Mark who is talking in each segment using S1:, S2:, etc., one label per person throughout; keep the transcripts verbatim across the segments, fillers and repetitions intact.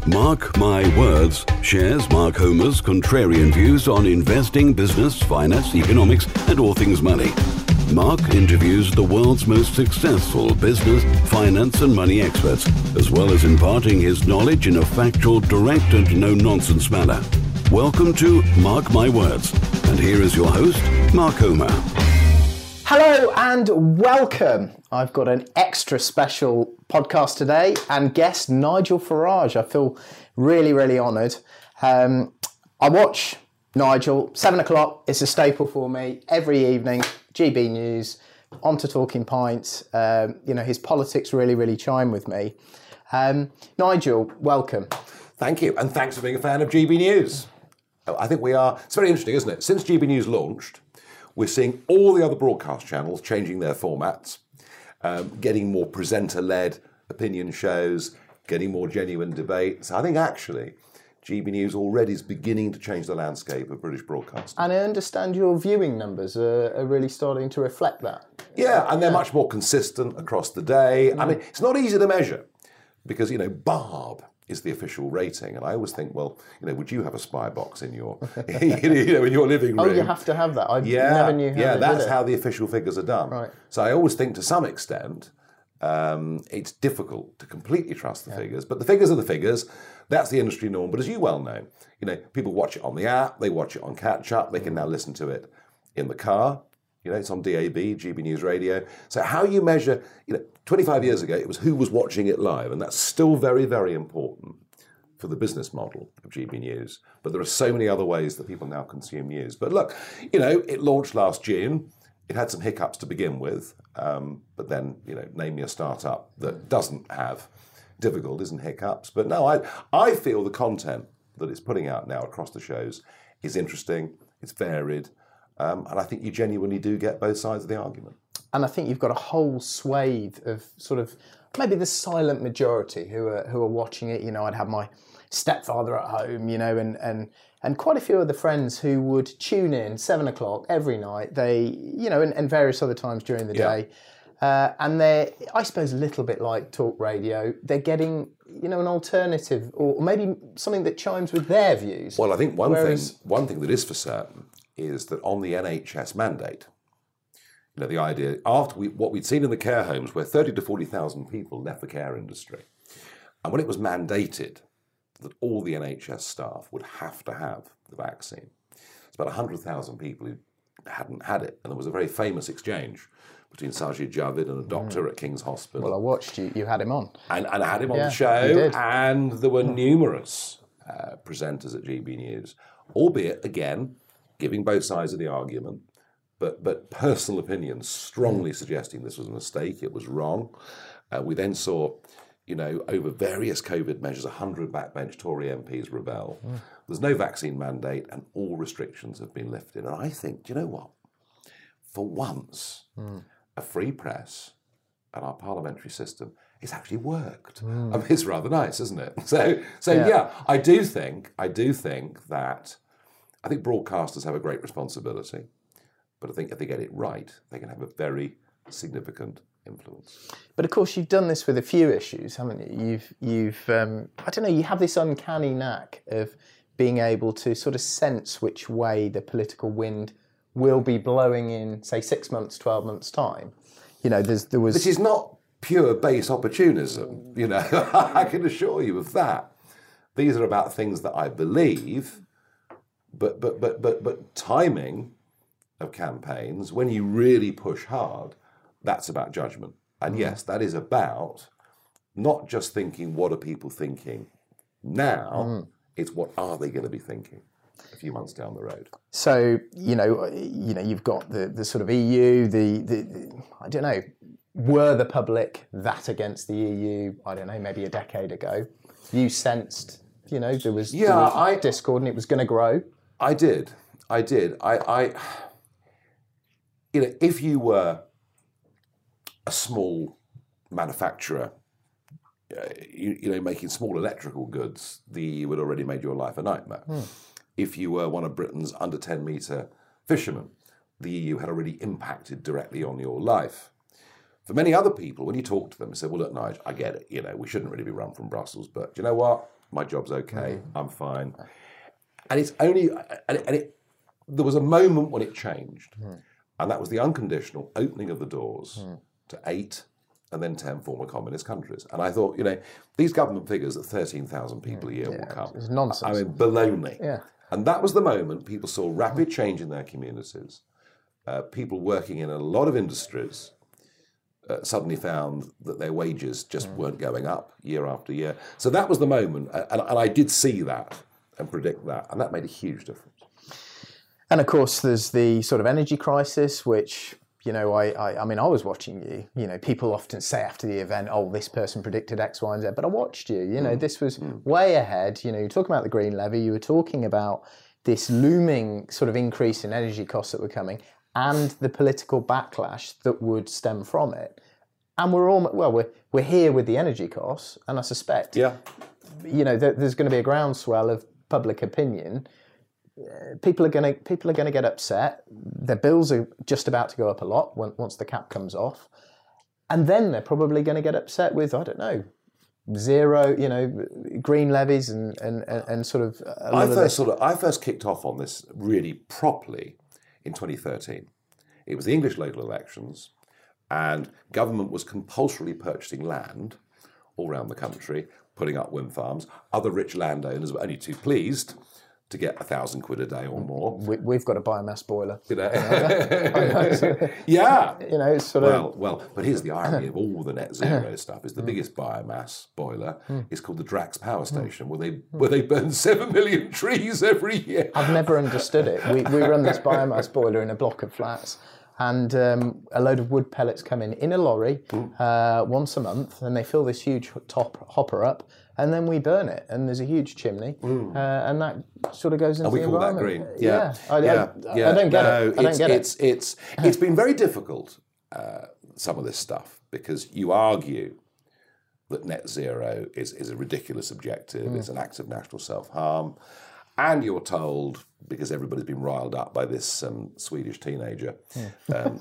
S1: Mark My Words shares Mark Homer's contrarian views on investing, business, finance, economics, and all things money. Mark interviews the world's most successful business, finance, and money experts, as well as imparting his knowledge in a factual, direct, and no-nonsense manner. Welcome to Mark My Words, and here is your host, Mark Homer.
S2: Hello and welcome. I've got an extra special podcast today and guest Nigel Farage. I feel really, really honoured. Um, I watch Nigel, seven o'clock, it's a staple for me, every evening, G B News, on to Talking Pints. Um, you know, his politics really, really chime with me. Um, Nigel, welcome.
S3: Thank you, and thanks for being a fan of G B News. I think we are, it's very interesting, isn't it? Since G B News launched, we're seeing all the other broadcast channels changing their formats, um, getting more presenter-led opinion shows, getting more genuine debates. I think actually G B News already is beginning to change the landscape of British broadcasting.
S2: And I understand your viewing numbers are, are really starting to reflect that.
S3: Yeah, and they're much more consistent across the day. Mm. I mean, it's not easy to measure because, you know, Barb is the official rating, and I always think, well, you know, would you have a spy box in your, you know, in your living room?
S2: Oh, you have to have that. I
S3: yeah,
S2: never knew how
S3: yeah,
S2: they
S3: that's
S2: did it.
S3: how the official figures are done.
S2: Right.
S3: So I always think, to some extent, um, it's difficult to completely trust the yeah. figures, but the figures are the figures. That's the industry norm. But as you well know, you know, people watch it on the app, they watch it on catch up, they can now listen to it in the car. You know, it's on D A B, G B News Radio. So how you measure, you know, twenty-five years ago, it was who was watching it live, and that's still very, very important for the business model of G B News. But there are so many other ways that people now consume news. But look, you know, it launched last June. It had some hiccups to begin with, um, but then, you know, name me a startup that doesn't have difficulties and hiccups. But no, I I feel the content that it's putting out now across the shows is interesting, it's varied, um, and I think you genuinely do get both sides of the argument.
S2: And I think you've got a whole swathe of sort of maybe the silent majority who are who are watching it. You know, I'd have my stepfather at home, you know, and and and quite a few of the friends who would tune in seven o'clock every night. They, you know, and, and various other times during the
S3: yeah.
S2: day. Uh, and they're, I suppose, a little bit like talk radio. They're getting, you know, an alternative, or maybe something that chimes with their views.
S3: Well, I think one
S2: Whereas,
S3: thing, one thing that is for certain is that on the N H S mandate, you know, the idea after we, what we'd seen in the care homes, where thirty to forty thousand people left the care industry, and when it was mandated that all the N H S staff would have to have the vaccine, it's about one hundred thousand people who hadn't had it, and there was a very famous exchange between Sajid Javid and a doctor mm. at King's Hospital.
S2: Well, I watched you. You had him on,
S3: and, and I had him on
S2: yeah,
S3: the show,
S2: you did.
S3: and there were numerous uh, presenters at G B News, albeit again giving both sides of the argument. But but personal opinions strongly suggesting this was a mistake, it was wrong. Uh, we then saw, you know, over various COVID measures, one hundred backbench Tory M Ps rebel. Mm. There's no vaccine mandate and all restrictions have been lifted. And I think, do you know what? For once, mm. a free press and our parliamentary system has actually worked. Mm. I mean, it's rather nice, isn't it? So, so yeah. yeah, I do think, I do think that, I think broadcasters have a great responsibility. But I think if they get it right, they can have a very significant influence.
S2: But of course, you've done this with a few issues, haven't you? You've, you've, um, I don't know, you have this uncanny knack of being able to sort of sense which way the political wind will be blowing in, say, six months, twelve months' time. You know, there's, there was...
S3: This is not pure base opportunism, you know, I can assure you of that. These are about things that I believe, but but but but but timing of campaigns, when you really push hard, that's about judgment. And mm. yes, that is about not just thinking, what are people thinking now? Mm. It's what are they going to be thinking a few months down the road.
S2: So, you know, you know, you've got the, the sort of E U, the, the, the, I don't know, were the public that against the E U, I don't know, maybe a decade ago? You sensed, you know, there was,
S3: yeah,
S2: there was
S3: I,
S2: discord and it was going to grow?
S3: I did. I did. I... I You know, if you were a small manufacturer, uh, you, you know, making small electrical goods, the E U had already made your life a nightmare. Hmm. If you were one of Britain's under ten metre fishermen, the E U had already impacted directly on your life. For many other people, when you talk to them, they say, well, look, Nigel, I get it. You know, we shouldn't really be run from Brussels, but do you know what? My job's okay. Mm. I'm fine. And it's only, and it, and it there was a moment when it changed. Mm. And that was the unconditional opening of the doors mm. to eight and then ten former communist countries. And I thought, you know, these government figures that thirteen thousand people mm. a year
S2: yeah,
S3: will come.
S2: It's nonsense.
S3: I mean, baloney.
S2: Yeah.
S3: And that was the moment people saw rapid change in their communities. Uh, people working in a lot of industries uh, suddenly found that their wages just mm. weren't going up year after year. So that was the moment. And, and I did see that and predict that. And that made a huge difference.
S2: And of course, there's the sort of energy crisis, which, you know, I, I, I mean, I was watching you. You know, people often say after the event, oh, this person predicted X, Y, and Z. But I watched you. You know, mm. this was mm. way ahead. You know, you're talking about the green levy. You were talking about this looming sort of increase in energy costs that were coming and the political backlash that would stem from it. And we're all, well, we're, we're here with the energy costs. And I suspect,
S3: yeah.
S2: you know, that there's going to be a groundswell of public opinion. Uh, people are going to people are going to get upset. Their bills are just about to go up a lot when, once the cap comes off, and then they're probably going to get upset with, I don't know, zero, you know, green levies and and, and sort of. A lot
S3: I
S2: of
S3: first
S2: this.
S3: sort of I first kicked off on this really properly in twenty thirteen. It was the English local elections, and government was compulsorily purchasing land all around the country, putting up wind farms. Other rich landowners were only too pleased to get a thousand quid a day or more.
S2: We, we've got a biomass boiler.
S3: You know? Yeah.
S2: You know, it's sort
S3: well,
S2: of...
S3: Well, but here's the irony of all the net zero stuff is the biggest biomass boiler is called the Drax Power Station, where they where they burn seven million trees every year.
S2: I've never understood it. We, we run this biomass boiler in a block of flats, and um, a load of wood pellets come in in a lorry uh, once a month, and they fill this huge top hopper up, and then we burn it, and there's a huge chimney, mm. uh, and that sort of goes into
S3: and we
S2: the
S3: call
S2: environment.
S3: That green. Yeah,
S2: yeah. I,
S3: yeah.
S2: I,
S3: yeah.
S2: I don't get
S3: no,
S2: it. I don't get
S3: it's,
S2: it.
S3: It's it's it's been very difficult, uh, some of this stuff, because you argue that net zero is is a ridiculous objective. Mm. It's an act of national self-harm. And you're told, because everybody's been riled up by this um, Swedish teenager, yeah. um,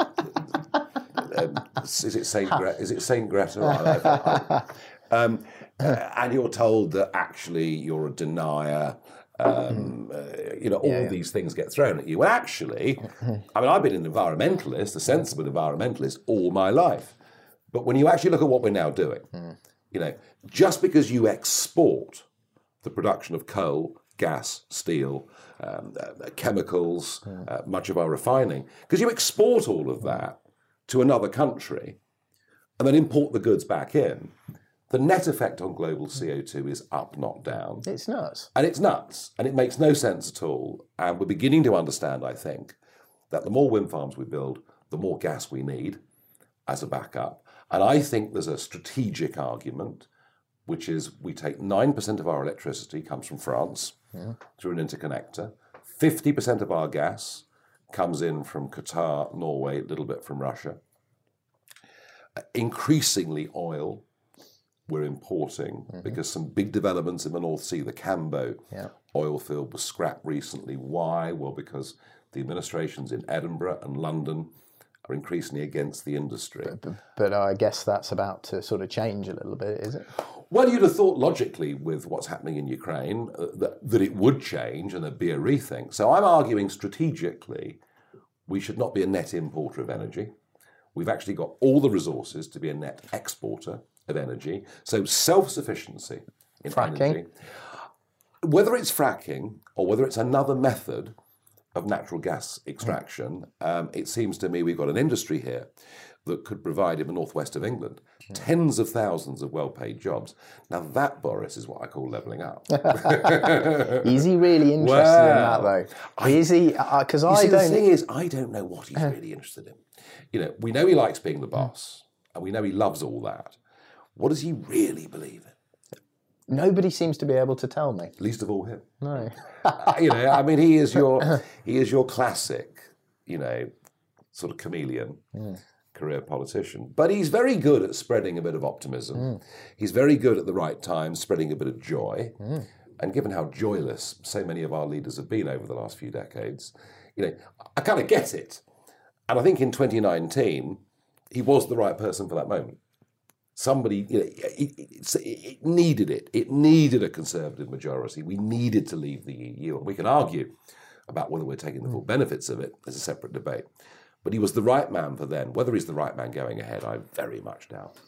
S3: um, is it Saint Gre- is it Saint Greta? um, uh, and you're told that actually you're a denier. Um, uh, you know, all yeah, yeah. these things get thrown at you. Well, actually, I mean, I've been an environmentalist, a sensible environmentalist, all my life. But when you actually look at what we're now doing, mm. you know, just because you export the production of coal, gas, steel, um, uh, chemicals, yeah. uh, much of our refining, because you export all of that to another country and then import the goods back in, the net effect on global C O two is up, not down.
S2: It's nuts.
S3: And it's nuts. And it makes no sense at all. And we're beginning to understand, I think, that the more wind farms we build, the more gas we need as a backup. And I think there's a strategic argument, which is we take nine percent of our electricity comes from France yeah. through an interconnector. fifty percent of our gas comes in from Qatar, Norway, a little bit from Russia. Uh, increasingly oil we're importing mm-hmm. because some big developments in the North Sea, the Cambo yeah. oil field was scrapped recently. Why? Well, because the administrations in Edinburgh and London are increasingly against the industry.
S2: But, but, but I guess that's about to sort of change a little bit, is it?
S3: Well, you'd have thought logically with what's happening in Ukraine uh, that, that it would change and there'd be a rethink. So I'm arguing strategically we should not be a net importer of energy. We've actually got all the resources to be a net exporter of energy. So self-sufficiency in
S2: fracking.
S3: energy. Whether it's fracking or whether it's another method of natural gas extraction, um, it seems to me we've got an industry here that could provide in the northwest of England yeah. tens of thousands of well-paid jobs. Now that, Boris, is what I call levelling up.
S2: Is he really interested well, in that, though? Is he? Because uh, I
S3: see,
S2: don't...
S3: The thing is, I don't know what he's really interested in. You know, we know he likes being the boss, and we know he loves all that. What does he really believe in?
S2: Nobody seems to be able to tell me.
S3: Least of all him.
S2: No.
S3: You know, I mean, he is your he is your classic, you know, sort of chameleon. Mm. Career politician, but he's very good at spreading a bit of optimism. Mm. He's very good at the right time spreading a bit of joy. Mm. And given how joyless so many of our leaders have been over the last few decades, you know, I kind of get it. And I think in twenty nineteen, he was the right person for that moment. Somebody, you know, it, it, it needed it. It needed a Conservative majority. We needed to leave the E U. And we can argue about whether we're taking the full benefits of it as a separate debate. But he was the right man for then. Whether he's the right man going ahead, I very much doubt.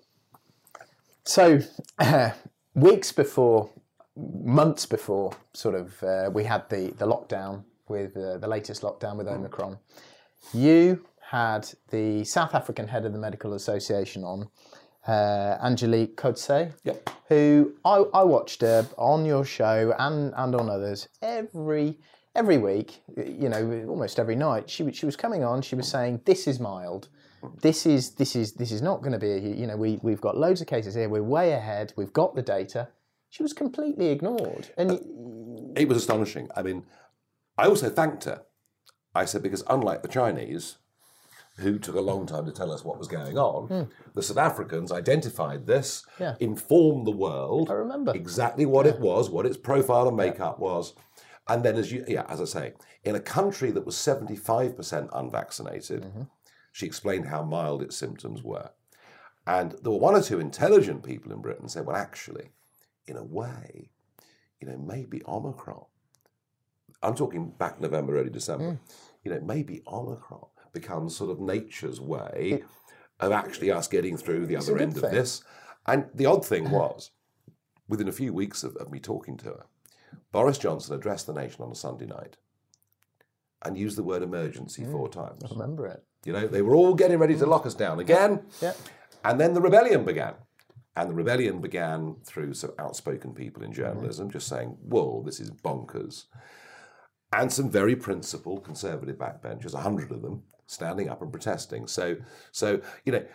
S2: So, uh, weeks before, months before, sort of, uh, we had the, the lockdown with uh, the latest lockdown with Omicron, you had the South African head of the Medical Association on, uh, Angelique Coetzee,
S3: Yep.
S2: who I, I watched her on your show and, and on others every every week, you know, almost every night. She she was coming on. She was saying, "This is mild. This is this is this is not going to be. A, you know, we we've got loads of cases here. We're way ahead. We've got the data." She was completely ignored, and
S3: uh, it was astonishing. I mean, I also thanked her. I said, because unlike the Chinese, who took a long time to tell us what was going on, mm. the South Africans identified this,
S2: yeah.
S3: informed the world
S2: I remember.
S3: exactly what
S2: yeah.
S3: it was, what its profile and makeup yeah. was. And then, as you, yeah, as I say, in a country that was seventy-five percent unvaccinated, mm-hmm. she explained how mild its symptoms were. And there were one or two intelligent people in Britain who said, well, actually, in a way, you know, maybe Omicron, I'm talking back November, early December, mm. you know, maybe Omicron becomes sort of nature's way of actually us getting through the other end of this. And the odd thing was, within a few weeks of, of me talking to her, Boris Johnson addressed the nation on a Sunday night and used the word emergency mm, four times.
S2: I remember it.
S3: You know, they were all getting ready to lock us down again.
S2: Yeah.
S3: And then the rebellion began. And the rebellion began through some outspoken people in journalism, mm. just saying, whoa, this is bonkers. And some very principled conservative backbenchers, a hundred of them, standing up and protesting. So, so you know,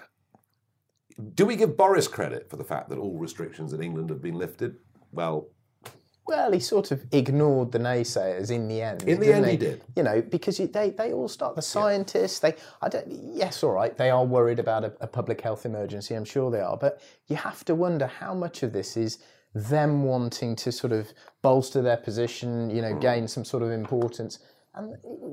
S3: do we give Boris credit for the fact that all restrictions in England have been lifted? Well,
S2: well, he sort of ignored the naysayers in the end.
S3: In the end, he? he did.
S2: You know, because they, they all start, the scientists, yeah. they, I don't, yes, all right, they are worried about a, a public health emergency, I'm sure they are, but you have to wonder how much of this is them wanting to sort of bolster their position, you know, mm. gain some sort of importance. And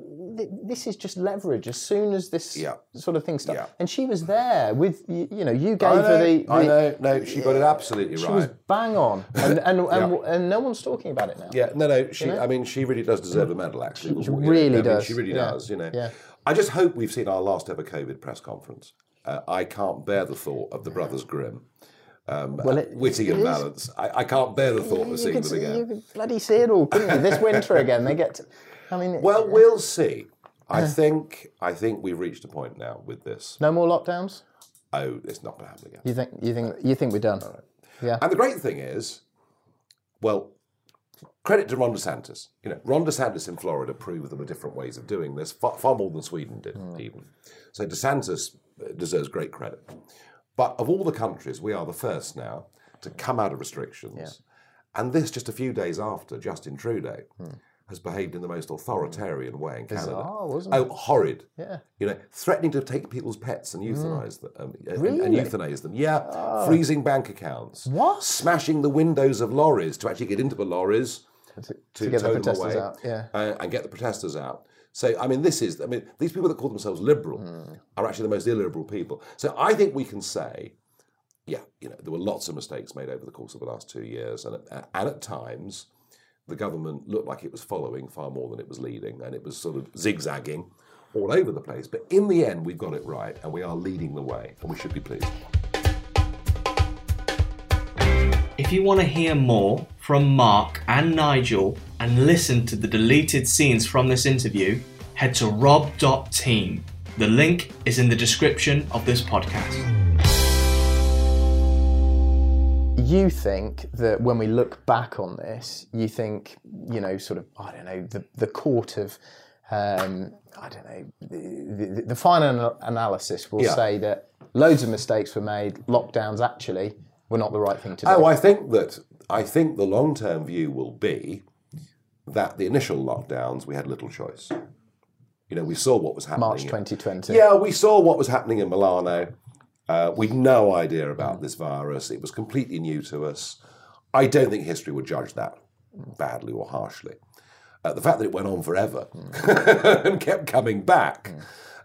S2: this is just leverage. As soon as this yeah. sort of thing starts, yeah. and she was there with you, you know, you gave
S3: I know,
S2: her the, the.
S3: I know, no, she got it absolutely
S2: she
S3: right.
S2: She was bang on, and and, yeah. and and no one's talking about it now.
S3: Yeah, no, no. She, you know? I mean, she really does deserve a medal. Actually,
S2: she, she really
S3: I
S2: does.
S3: Mean, she really
S2: yeah.
S3: does. You know,
S2: yeah.
S3: I just hope we've seen our last ever COVID press conference. Uh, I can't bear the thought of the Brothers Grimm. Um, well, it, witty and balanced. I, I can't bear the thought you, of seeing
S2: could,
S3: them again.
S2: You could bloody see it all, couldn't you? This winter again, they get. To, I mean,
S3: well, we'll see. I think I think we've reached a point now with this.
S2: No more lockdowns?
S3: Oh, it's not going to happen again.
S2: You think you think you think we're done?
S3: All right.
S2: Yeah.
S3: And the great thing is, well, credit to Ron DeSantis. You know, Ron DeSantis in Florida proved there were different ways of doing this, far, far more than Sweden did, mm. even. So DeSantis deserves great credit. But of all the countries, we are the first now to come out of restrictions. Yeah. And this just a few days after Justin Trudeau mm. has behaved in the most authoritarian way in Canada.
S2: Bizarre, wasn't it?
S3: Oh, horrid.
S2: Yeah.
S3: You know, threatening to take people's pets and euthanize mm. them. Um,
S2: really?
S3: and, and euthanize them. Yeah. Oh. Freezing bank accounts.
S2: What?
S3: Smashing the windows of lorries to actually get into the lorries
S2: to,
S3: to,
S2: to get
S3: tow
S2: the protesters
S3: them away,
S2: out. Yeah.
S3: Uh, and get the protesters out. So, I mean, this is, I mean, these people that call themselves liberal mm. are actually the most illiberal people. So I think we can say, yeah, you know, there were lots of mistakes made over the course of the last two years. And, and at times, the government looked like it was following far more than it was leading. And it was sort of zigzagging all over the place. But in the end, we've got it right. And we are leading the way. And we should be pleased.
S4: If you want to hear more from Mark and Nigel and listen to the deleted scenes from this interview, head to rob dot team. The link is in the description of this podcast.
S2: You think that when we look back on this, you think, you know, sort of, I don't know, the, the court of, um, I don't know, the, the, the final analysis will
S3: yeah.
S2: say that loads of mistakes were made, lockdowns actually were not the right thing to do.
S3: Oh, I think that, I think the long-term view will be that the initial lockdowns, we had little choice. You know, we saw what was happening.
S2: March twenty twenty.
S3: Yeah, we saw what was happening in Milano. Uh, we'd no idea about this virus. It was completely new to us. I don't think history would judge that badly or harshly. Uh, the fact that it went on forever mm. and kept coming back, mm.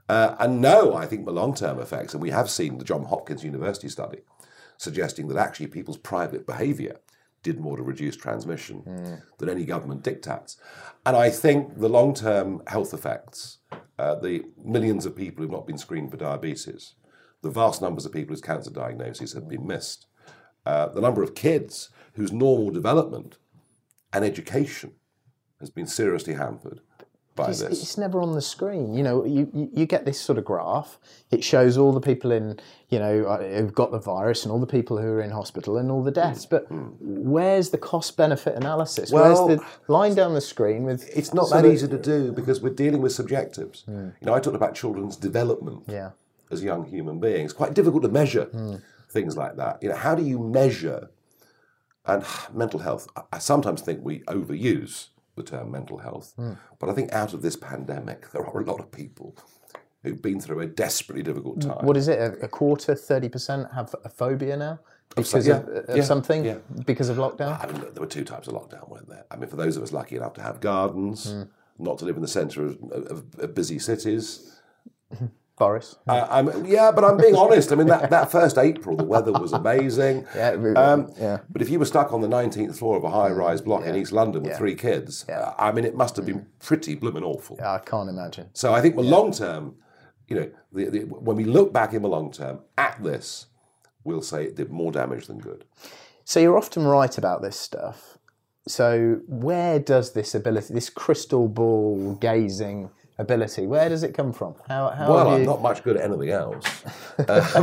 S3: Uh, and no, I think the long-term effects, and we have seen the Johns Hopkins University study suggesting that actually people's private behaviour did more to reduce transmission mm. than any government diktats. And I think the long-term health effects, uh, the millions of people who've not been screened for diabetes, the vast numbers of people whose cancer diagnoses have been missed, uh, the number of kids whose normal development and education has been seriously hampered by
S2: it's,
S3: this.
S2: It's never on the screen. You know, you, you, you get this sort of graph. It shows all the people in, you know, who've got the virus and all the people who are in hospital and all the deaths. But mm. where's the cost-benefit analysis?
S3: Well,
S2: where's the line down the screen with...
S3: It's not that easy to do because we're dealing with subjectives. Mm. You know, I talked about children's development
S2: yeah. as
S3: young human beings. It's quite difficult to measure mm. things like that. You know, how do you measure... And mental health, I sometimes think we overuse the term mental health, mm. but I think out of this pandemic, there are a lot of people who've been through a desperately difficult time.
S2: What is it? A, a quarter, thirty percent have a phobia now because
S3: yeah,
S2: of, of
S3: yeah,
S2: something?
S3: Yeah.
S2: Because of lockdown?
S3: I mean, there were two types of lockdown, weren't there? I mean, for those of us lucky enough to have gardens, mm. not to live in the centre of, of, of busy cities.
S2: Boris.
S3: Uh, I'm, yeah, but I'm being honest. I mean, that, that first April, the weather was amazing.
S2: yeah,
S3: um,
S2: yeah.
S3: But if you were stuck on the nineteenth floor of a high-rise block
S2: yeah.
S3: in East London with
S2: yeah.
S3: three kids,
S2: yeah.
S3: uh, I mean, it must have been pretty blooming awful.
S2: Yeah, I can't imagine.
S3: So I think the
S2: yeah.
S3: long term, you know, the, the, when we look back in the long term at this, we'll say it did more damage than good.
S2: So you're often right about this stuff. So where does this ability, this crystal ball gazing ability, where does it come from? How, how
S3: well,
S2: you...
S3: I'm not much good at anything else. um,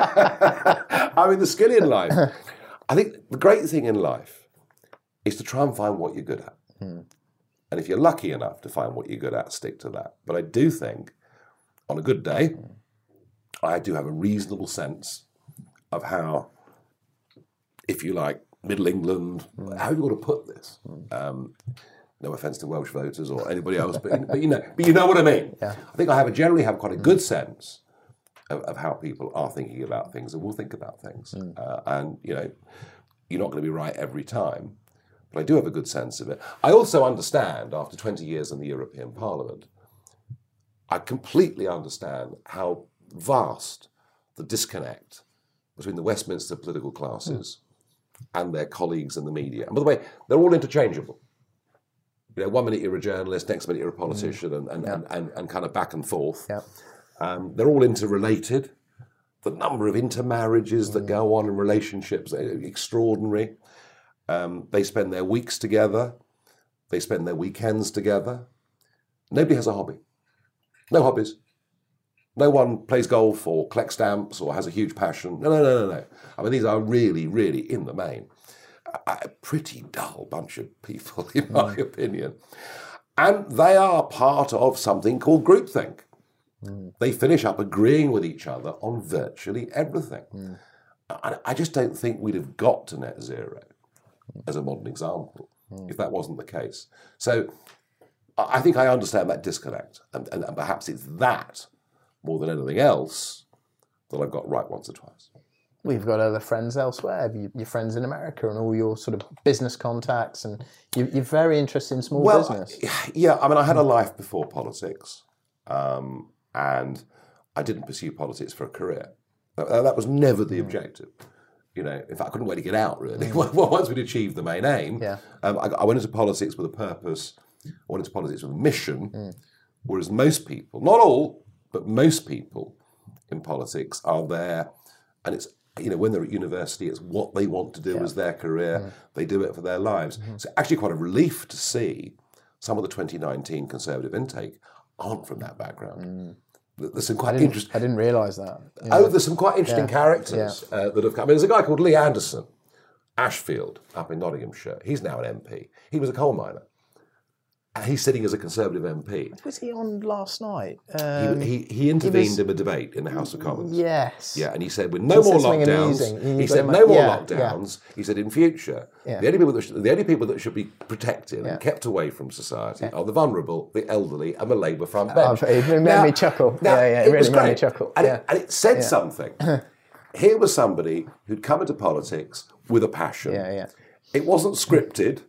S3: I mean, the skill in life, I think the great thing in life is to try and find what you're good at. Hmm. And if you're lucky enough to find what you're good at, stick to that. But I do think, on a good day, I do have a reasonable sense of how, if you like, Middle England, mm. how have you got to put this? Mm. Um, no offence to Welsh voters or anybody else, but, but you know, but you know what I mean.
S2: Yeah.
S3: I think I have a, generally have quite a good sense of, of how people are thinking about things and will think about things. Mm. Uh, and you know, you're not going to be right every time, but I do have a good sense of it. I also understand, after twenty years in the European Parliament, I completely understand how vast the disconnect between the Westminster political classes mm. and their colleagues in the media. And by the way, they're all interchangeable. You know, one minute you're a journalist, next minute you're a politician, mm. and, and, yeah. and, and, and kind of back and forth.
S2: Yeah.
S3: Um, they're all interrelated. The number of intermarriages mm. that go on in relationships are extraordinary. Um, they spend their weeks together. They spend their weekends together. Nobody has a hobby. No hobbies. No one plays golf or collects stamps or has a huge passion. No, no, no, no, no. I mean, these are really, really, in the main, a, a pretty dull bunch of people, in my mm. opinion. And they are part of something called groupthink. Mm. They finish up agreeing with each other on virtually everything. Mm. I, I just don't think we'd have got to net zero, mm. as a modern example, mm. if that wasn't the case. So I think I understand that disconnect, and, and, and perhaps it's that, more than anything else, that I've got right once or twice.
S2: We've got other friends elsewhere, your friends in America and all your sort of business contacts, and you, you're very interested in small
S3: well,
S2: business.
S3: Yeah, I mean, I had a life before politics, um, and I didn't pursue politics for a career. That, that was never the objective. You know, in fact, I couldn't wait to get out, really. Mm. Once we'd achieved the main aim,
S2: yeah.
S3: um, I, I went into politics with a purpose, I went into politics with a mission, mm. whereas most people, not all, but most people in politics are there, and it's, you know, when they're at university, it's what they want to do yeah. as their career. Mm. They do it for their lives. Mm-hmm. So actually quite a relief to see some of the twenty nineteen Conservative intake aren't from that background. Mm. There's some quite
S2: I
S3: interesting...
S2: I didn't realise that.
S3: Yeah. Oh, there's some quite interesting yeah. characters yeah. Uh, that have come. I mean, there's a guy called Lee Anderson, Ashfield, up in Nottinghamshire. He's now an M P. He was a coal miner. And he's sitting as a Conservative M P.
S2: Was he on last night? Um,
S3: he, he he intervened
S2: he was,
S3: in a debate in the House of Commons.
S2: Yes.
S3: Yeah, and he said, with no more lockdowns, he, he said, no more yeah, lockdowns. Yeah. He said, in future, yeah. the only people that should, the only people that should be protected yeah. and kept away from society yeah. are the vulnerable, the elderly, and the Labour front bench.
S2: Oh, it made now, me chuckle.
S3: Now,
S2: yeah, yeah, it,
S3: it
S2: really
S3: made
S2: me chuckle.
S3: And,
S2: yeah.
S3: it, and it said
S2: yeah.
S3: something. Here was somebody who'd come into politics with a passion.
S2: Yeah, yeah.
S3: It wasn't scripted.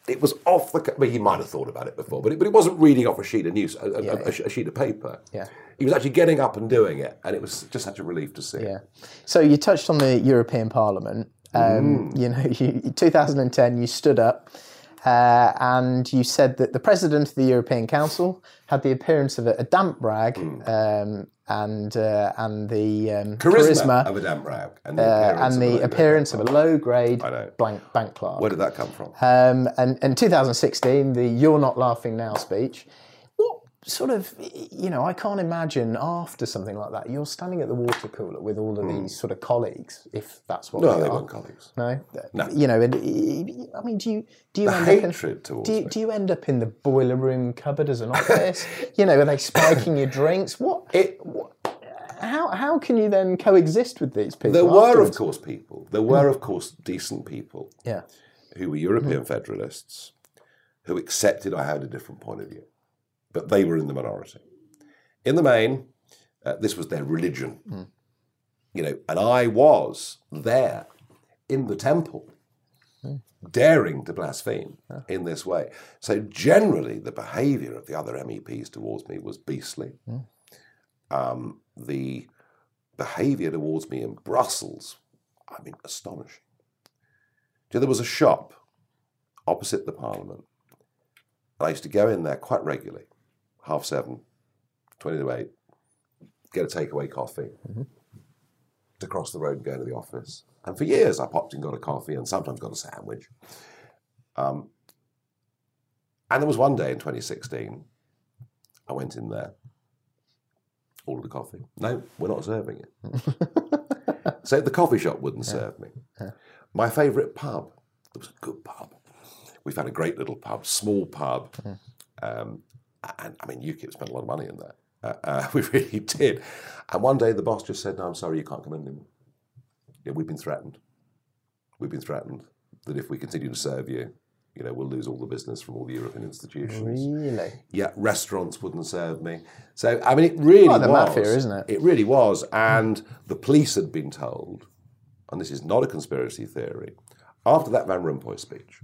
S3: it was off the. Well, he might have thought about it before, but it, but it wasn't reading off a sheet of news, a, a,
S2: Yeah,
S3: a, a sheet of paper.
S2: Yeah.
S3: He was actually getting up and doing it, and it was just such a relief to see.
S2: Yeah. So you touched on the European Parliament. Um,
S3: Mm.
S2: You know, you, in two thousand ten, you stood up uh, and you said that the president of the European Council had the appearance of a, a damp rag
S3: Mm.
S2: um, and uh, and the um,
S3: Charisma,
S2: charisma
S3: of a damn rag, and the
S2: uh,
S3: appearance,
S2: and
S3: of,
S2: the
S3: a
S2: appearance of a low-grade
S3: I know.
S2: blank bank clerk.
S3: Where did that come from?
S2: Um, and in two thousand sixteen, the "You're Not Laughing Now" speech. What sort of, you know, I can't imagine after something like that, you're standing at the water cooler with all of these sort of colleagues, if that's what
S3: no,
S2: they
S3: they
S2: are.
S3: weren't colleagues.
S2: No,
S3: No.
S2: You know, and I mean, do you do you
S3: The
S2: end up in,
S3: hatred towards
S2: do you,
S3: me.
S2: do you end up in the boiler room cupboard as an office? You know, are they spiking your drinks? What?
S3: It,
S2: what how how can you then coexist with these people?
S3: there were, of
S2: afterwards?
S3: course, people. There were, of course, decent people
S2: Yeah.
S3: who were European federalists who accepted I had a different point of view, but they were in the minority. In the main, uh, this was their religion, you know, and I was there in the temple, daring to blaspheme in this way. So generally, the behaviour of the other M E Ps towards me was beastly. Um, the behaviour towards me in Brussels, I mean, astonishing. So there was a shop opposite the Parliament. I used to go in there quite regularly, half seven, twenty to eight, get a takeaway coffee,
S2: Mm-hmm.
S3: to cross the road and go to the office. And for years, I popped and got a coffee and sometimes got a sandwich. Um, and there was one day in twenty sixteen, I went in there, ordered a coffee. No, we're not serving it. So the coffee shop wouldn't serve me. My favourite pub, it was a good pub. We found a great little pub, small pub. Um, and I mean, UKIP spent a lot of money in there. Uh, uh, we really did. And one day the boss just said, no, I'm sorry, you can't come in anymore. Yeah, we've been threatened. We've been threatened that if we continue to serve you, you know, we'll lose all the business from all the European institutions.
S2: Really?
S3: Yeah, restaurants wouldn't serve me. So, I mean, it really
S2: Like the
S3: was.
S2: mafia, isn't it?
S3: It really was. And the police had been told, and this is not a conspiracy theory, after that Van Rompuy speech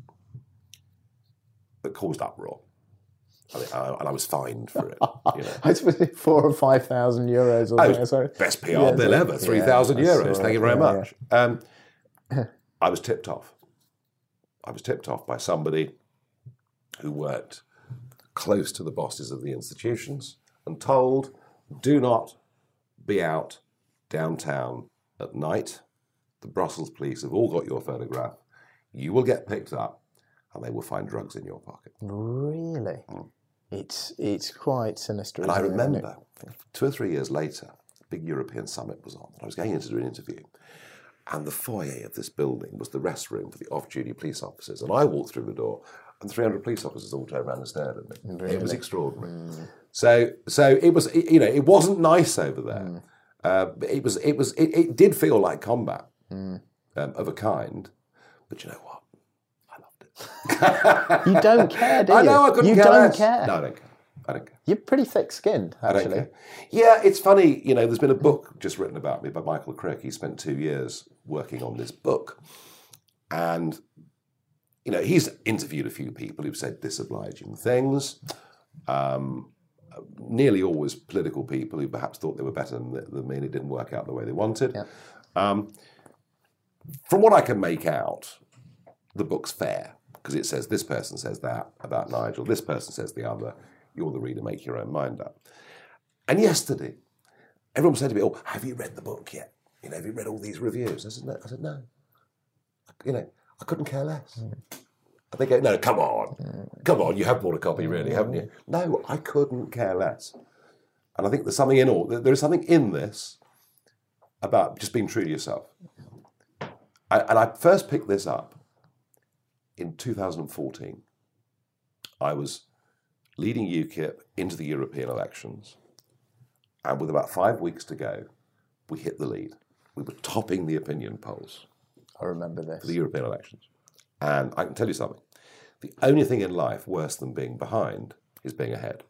S3: that caused uproar, I mean, I, and I was fined for it. You know.
S2: I suppose it's four or five thousand euros or
S3: Oh,
S2: something. Sorry.
S3: best P R
S2: Yeah,
S3: bill
S2: so-
S3: ever, three thousand
S2: yeah, I
S3: euros.
S2: saw
S3: Thank
S2: it,
S3: you very
S2: yeah,
S3: much. Um, I was tipped off. I was tipped off by somebody who worked close to the bosses of the institutions and told, do not be out downtown at night. The Brussels police have all got your photograph. You will get picked up and they will find drugs in your pocket.
S2: Really? It's it's quite sinister.
S3: And I
S2: isn't it, isn't it?
S3: remember two or three years later, a big European summit was on. I was going in to do an interview. And the foyer of this building was the rest room for the off-duty police officers. And I walked through the door, and three hundred police officers all turned around and stared at me.
S2: Really?
S3: It was extraordinary. So, so it was. You know, it wasn't nice over there.
S2: Mm.
S3: Uh, but it was. It was. It, it did feel like combat
S2: Mm.
S3: um, of a kind. But you know what? I loved it.
S2: You don't care, do you?
S3: I know. I couldn't
S2: you
S3: care
S2: don't
S3: less.
S2: care.
S3: No, I don't care. I don't care.
S2: You're pretty thick-skinned,
S3: I don't
S2: actually.
S3: care. Yeah, it's funny, you know, there's been a book just written about me by Michael Crick. He spent two years working on this book. And, you know, he's interviewed a few people who've said disobliging things, um, nearly always political people who perhaps thought they were better than, than me and it didn't work out the way they wanted.
S2: Yeah.
S3: Um, from what I can make out, the book's fair because it says this person says that about Nigel, this person says the other. You're the reader, make your own mind up. And yesterday, everyone said to me, oh, have you read the book yet? You know, have you read all these reviews? I said, no. I said, no. You know, I couldn't care less. And they go, no, come on. Come on, you have bought a copy, really, haven't you? No, I couldn't care less. And I think there's something in all, there is something in this about just being true to yourself. I, and I first picked this up in two thousand fourteen. I was leading UKIP into the European elections. And with about five weeks to go, we hit the lead. We were topping the opinion polls
S2: I remember this.
S3: for the European elections. And I can tell you something. The only thing in life worse than being behind is being ahead.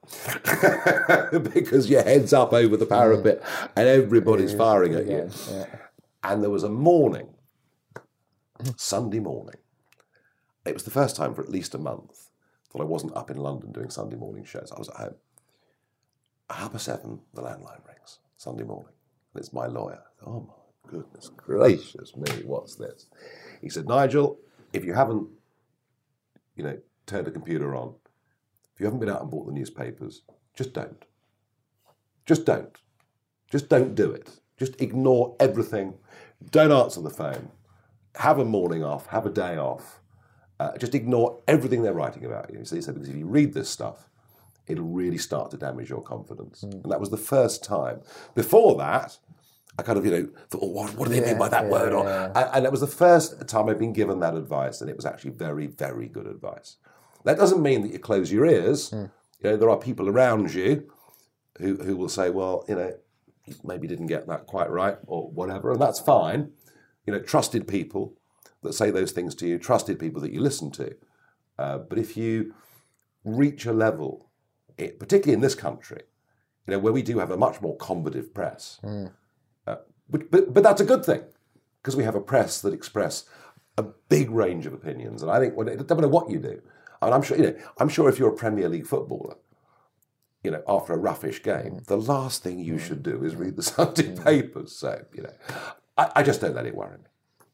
S3: Because your head's up over the parapet and everybody's firing at you.
S2: Yeah.
S3: And there was a morning, Sunday morning, it was the first time for at least a month that I wasn't up in London doing Sunday morning shows. I was at home. Half past seven, the landline rings, Sunday morning. And it's my lawyer. Oh my goodness gracious me, what's this? He said, Nigel, if you haven't, you know, turned a computer on, if you haven't been out and bought the newspapers, just don't. Just don't. Just don't do it. Just ignore everything. Don't answer the phone. Have a morning off. Have a day off. Uh, just ignore everything they're writing about you. So he said, because if you read this stuff, it'll really start to damage your confidence. Mm. And that was the first time. Before that, I kind of, you know, thought, oh, what, what do they yeah, mean by that yeah, word? Or, yeah. and, and it was the first time I've been given that advice, and it was actually very, very good advice. That doesn't mean that you close your ears. Mm. You know, there are people around you who, who will say, well, you know, you maybe didn't get that quite right or whatever, and that's fine. You know, trusted people that say those things to you, trusted people that you listen to. Uh, but if you reach a level, it, particularly in this country, you know, where we do have a much more combative press, mm. uh, but, but, but that's a good thing, because we have a press that express a big range of opinions. And I think, when it doesn't matter what you do, and I'm sure, you know, I'm sure if you're a Premier League footballer, you know, after a roughish game, the last thing you should do is read the Sunday papers. So, you know, I, I just don't let it worry me.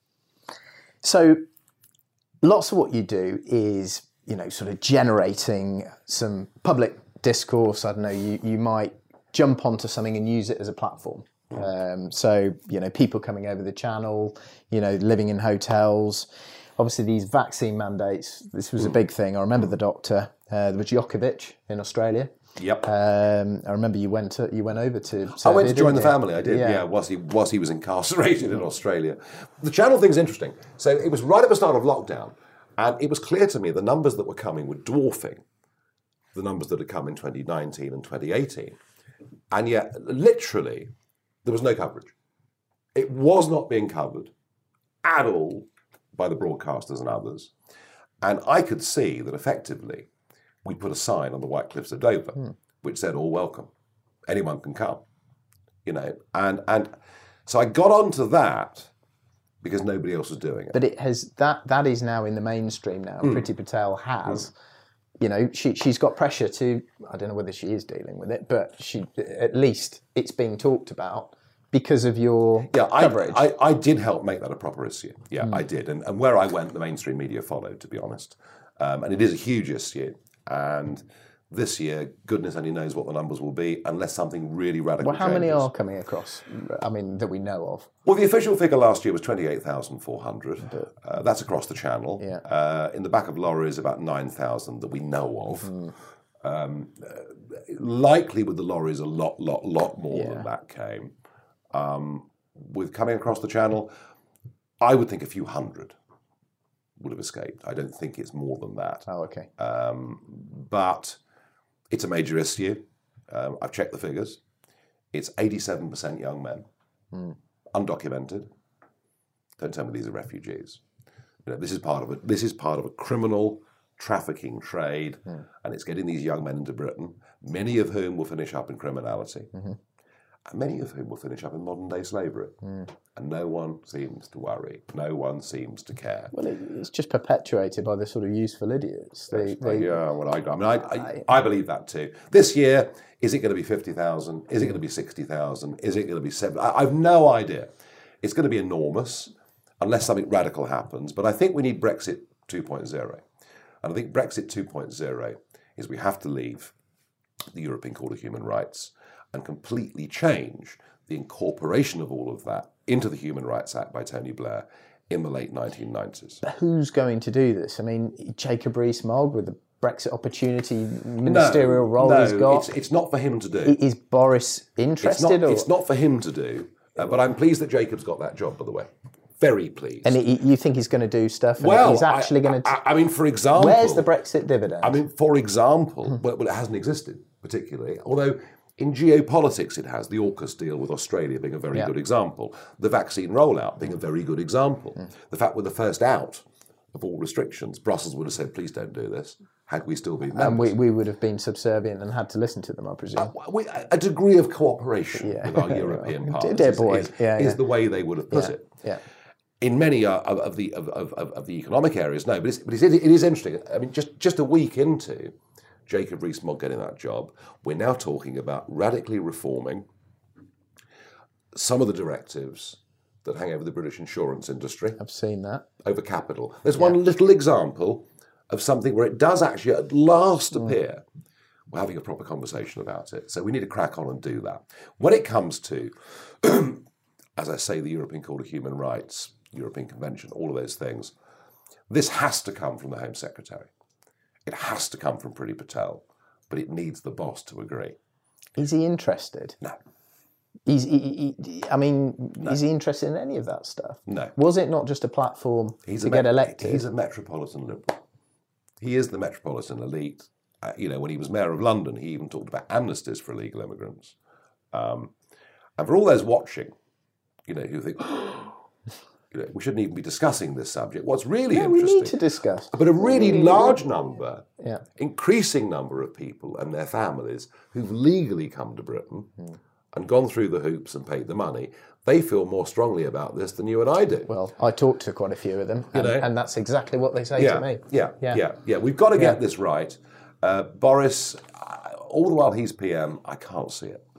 S2: So, lots of what you do is, you know, sort of generating some public discourse. I don't know, you, you might jump onto something and use it as a platform. Um, so, you know, people coming over the channel, you know, living in hotels. Obviously, these vaccine mandates, this was a big thing. I remember the doctor, uh, there was Djokovic in Australia.
S3: Yep.
S2: Um, I remember you went to, you went over to Serbia,
S3: I went to join the
S2: you?
S3: family. I did. Yeah. yeah. Whilst he whilst he was incarcerated in Australia. The channel thing's interesting. So it was right at the start of lockdown, and it was clear to me the numbers that were coming were dwarfing the numbers that had come in twenty nineteen and twenty eighteen, and yet literally there was no coverage. It was not being covered at all by the broadcasters and others, and I could see that effectively we put a sign on the White Cliffs of Dover, hmm. which said, all welcome. Anyone can come. You know, and and so I got onto that because nobody else was doing it.
S2: But it has that that is now in the mainstream now. Mm. Priti Patel has, mm. you know, she she's got pressure to, I don't know whether she is dealing with it, but she at least it's being talked about because of your
S3: yeah,
S2: coverage.
S3: I, I, I did help make that a proper issue. Yeah, mm. I did. And and where I went, the mainstream media followed, to be honest. Um, and it is a huge issue. And this year, goodness only knows what the numbers will be, unless something really radical
S2: Well, how
S3: changes.
S2: many are coming across, I mean, that we know of?
S3: Well, the official figure last year was twenty-eight thousand four hundred. Uh, that's across the channel.
S2: Yeah.
S3: Uh, in the back of lorries, about nine thousand that we know of. Mm. Um, uh, likely with the lorries, a lot, lot, lot more yeah. than that came. Um, with coming across the channel, I would think a few hundred would have escaped. I don't think it's more than that.
S2: Oh, okay.
S3: Um, but it's a major issue. Um, I've checked the figures. It's eighty-seven percent young men, mm. undocumented. Don't tell me these are refugees. You know, this is part of a this is part of a criminal trafficking trade, mm. and it's getting these young men into Britain, many of whom will finish up in criminality. Mm-hmm. And many of whom will finish up in modern-day slavery. Mm. And no one seems to worry. No one seems to care.
S2: Well, it, it's just perpetuated by the sort of useful idiots. They, they,
S3: yeah, well, I, I mean, I, I, I believe that too. This year, is it going to be fifty thousand? Is it going to be sixty thousand? Is it going to be seventy? I, I've no idea. It's going to be enormous, unless something radical happens. But I think we need Brexit two point oh. And I think Brexit two point oh is we have to leave the European Court of Human Rights and completely change the incorporation of all of that into the Human Rights Act by Tony Blair in the late nineteen nineties.
S2: But who's going to do this? I mean, Jacob Rees-Mogg with the Brexit opportunity ministerial
S3: no,
S2: role
S3: no,
S2: he's got.
S3: It's, it's not for him to do.
S2: Is Boris interested?
S3: It's not,
S2: or?
S3: It's not for him to do, uh, but I'm pleased that Jacob's got that job, by the way. Very pleased.
S2: And he, you think he's going to do stuff? And
S3: well,
S2: he's actually
S3: I,
S2: going to.
S3: I, I mean, for example,
S2: where's the Brexit dividend?
S3: I mean, for example, well, well, it hasn't existed particularly, although in geopolitics it has. The AUKUS deal with Australia being a very yeah. good example. The vaccine rollout being a very good example. Mm. The fact we're the first out of all restrictions. Brussels would have said, "Please don't do this." Had we still been members.
S2: And we, we would have been subservient and had to listen to them, I presume.
S3: Uh, we, a degree of cooperation
S2: yeah.
S3: with our European partners
S2: Dear boy.
S3: is,
S2: yeah,
S3: is
S2: yeah.
S3: the way they would have put
S2: yeah.
S3: it.
S2: Yeah.
S3: in many uh, of, of the of, of, of the economic areas, no. But, it's, but it's, it is interesting. I mean, just, just a week into Jacob Rees-Mogg getting that job, we're now talking about radically reforming some of the directives that hang over the British insurance industry.
S2: I've seen that.
S3: Over capital. There's one little example of something where it does actually at last mm. appear we're having a proper conversation about it. So we need to crack on and do that. When it comes to, as I say, the European Court of Human Rights, European Convention, all of those things, this has to come from the Home Secretary. It has to come from Priti Patel, but it needs the boss to agree.
S2: Is he interested?
S3: No.
S2: He's, he, he, I mean, no. Is he interested in any of that stuff?
S3: No.
S2: Was it not just a platform
S3: he's
S2: to
S3: a
S2: get
S3: me-
S2: elected?
S3: He's a metropolitan liberal. He is the metropolitan elite. Uh, you know, when he was mayor of London, he even talked about amnesties for illegal immigrants. Um, and for all those watching, you know, who think, you know, we shouldn't even be discussing this subject. What's really
S2: yeah,
S3: interesting,
S2: we need to discuss.
S3: But a really
S2: really
S3: large number,
S2: yeah.
S3: increasing number of people and their families who've legally come to Britain mm. and gone through the hoops and paid the money, they feel more strongly about this than you and I do.
S2: Well, I talked to quite a few of them, and,
S3: you know?
S2: and that's exactly what they say
S3: yeah,
S2: to me.
S3: Yeah, yeah, yeah, yeah. We've got to get yeah. this right. Uh, Boris, uh, all the while he's P M, I can't see it.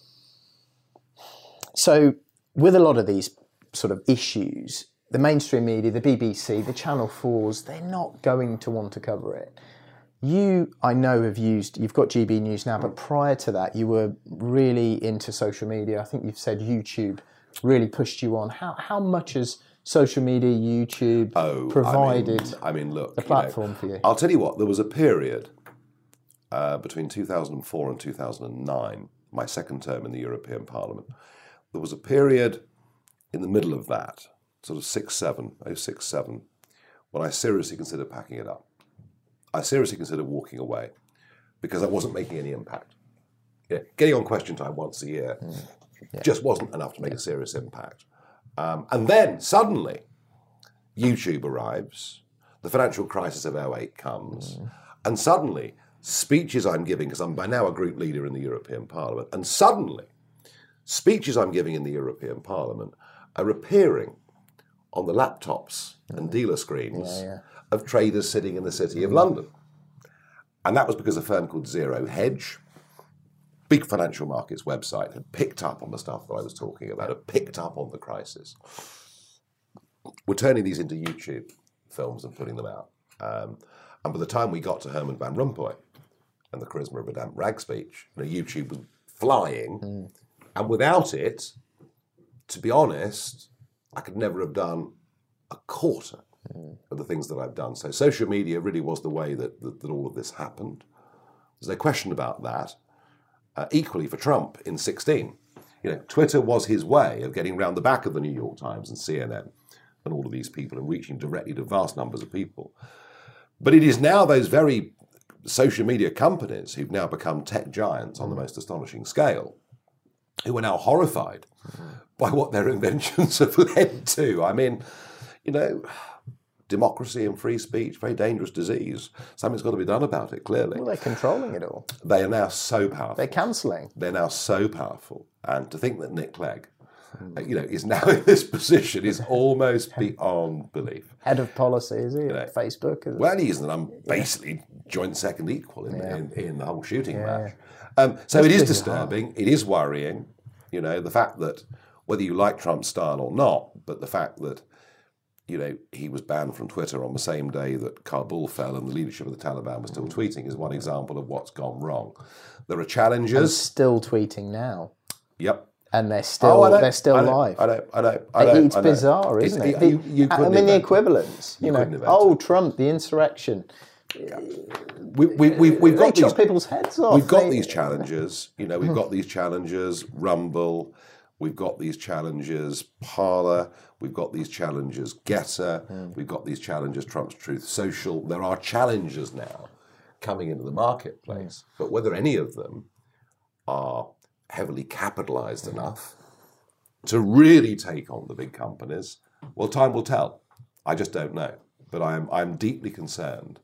S2: So, with a lot of these sort of issues, the mainstream media, the B B C, the Channel fours, they're not going to want to cover it. You, I know, have used, you've got G B News now, but prior to that, you were really into social media. I think you've said YouTube really pushed you on. How how much has social media, YouTube,
S3: oh,
S2: provided
S3: I mean, I mean, look,
S2: the platform
S3: you know,
S2: for you?
S3: I'll tell you what, there was a period uh, between two thousand four and two thousand nine, my second term in the European Parliament. There was a period in the middle of that, sort of six, seven, oh six, seven, when I seriously considered packing it up. I seriously considered walking away because I wasn't making any impact. Yeah, getting on Question Time once a year mm. yeah. just wasn't enough to make yeah. a serious impact. Um, and then suddenly, YouTube arrives, the financial crisis of oh eight comes, mm. and suddenly speeches I'm giving, because I'm by now a group leader in the European Parliament, and suddenly speeches I'm giving in the European Parliament are appearing on the laptops mm. and dealer screens yeah, yeah. of traders sitting in the City of London. And that was because a firm called Zero Hedge, big financial markets website, had picked up on the stuff that I was talking about, had picked up on the crisis. We're turning these into YouTube films and putting them out. Um, and by the time we got to Herman Van Rompuy and the charisma of a damp rag speech, you know, YouTube was flying. Mm. And without it, to be honest, I could never have done a quarter mm. of the things that I've done. So social media really was the way that, that, that all of this happened. There's no question about that. Uh, equally for Trump in sixteen. You know, Twitter was his way of getting round the back of the New York Times and C N N and all of these people and reaching directly to vast numbers of people. But it is now those very social media companies who've now become tech giants on the most astonishing scale, who are now horrified mm-hmm. by what their inventions have led to. I mean, you know, democracy and free speech, very dangerous disease. Something's got to be done about it, clearly.
S2: Well, they're controlling it all.
S3: They are now so powerful.
S2: They're cancelling.
S3: They're now so powerful. And to think that Nick Clegg, mm. you know, is now in this position is almost beyond belief.
S2: Head of policy, is he? You know, Facebook? Is
S3: well, he isn't. I'm basically joint second equal in, yeah. in, in the whole shooting yeah. match.
S2: Yeah.
S3: Um, so That's it is disturbing. Hard. It is worrying. You know, the fact that, whether you like Trump's style or not, but the fact that, you know, he was banned from Twitter on the same day that Kabul fell and the leadership of the Taliban was still tweeting is one example of what's gone wrong. There are challenges.
S2: And still tweeting now.
S3: Yep.
S2: And they're still
S3: oh,
S2: they're still
S3: I know,
S2: live.
S3: I know, I know, I know.
S2: It's
S3: I know.
S2: bizarre, isn't
S3: it's,
S2: it?
S3: You, you
S2: I mean, the equivalence. You, you know, oh, Trump, the insurrection.
S3: Yeah. We, we, we, we've got
S2: they
S3: these,
S2: chop people's heads off.
S3: We've got
S2: they,
S3: these challenges. You know, we've got these challenges. Rumble. We've got these challenges. Parler. We've got these challenges. Getter. Mm. We've got these challenges. Trump's Truth Social. There are challenges now coming into the marketplace. Mm. But whether any of them are heavily capitalized enough to really take on the big companies, well, time will tell. I just don't know. But I'm I'm deeply concerned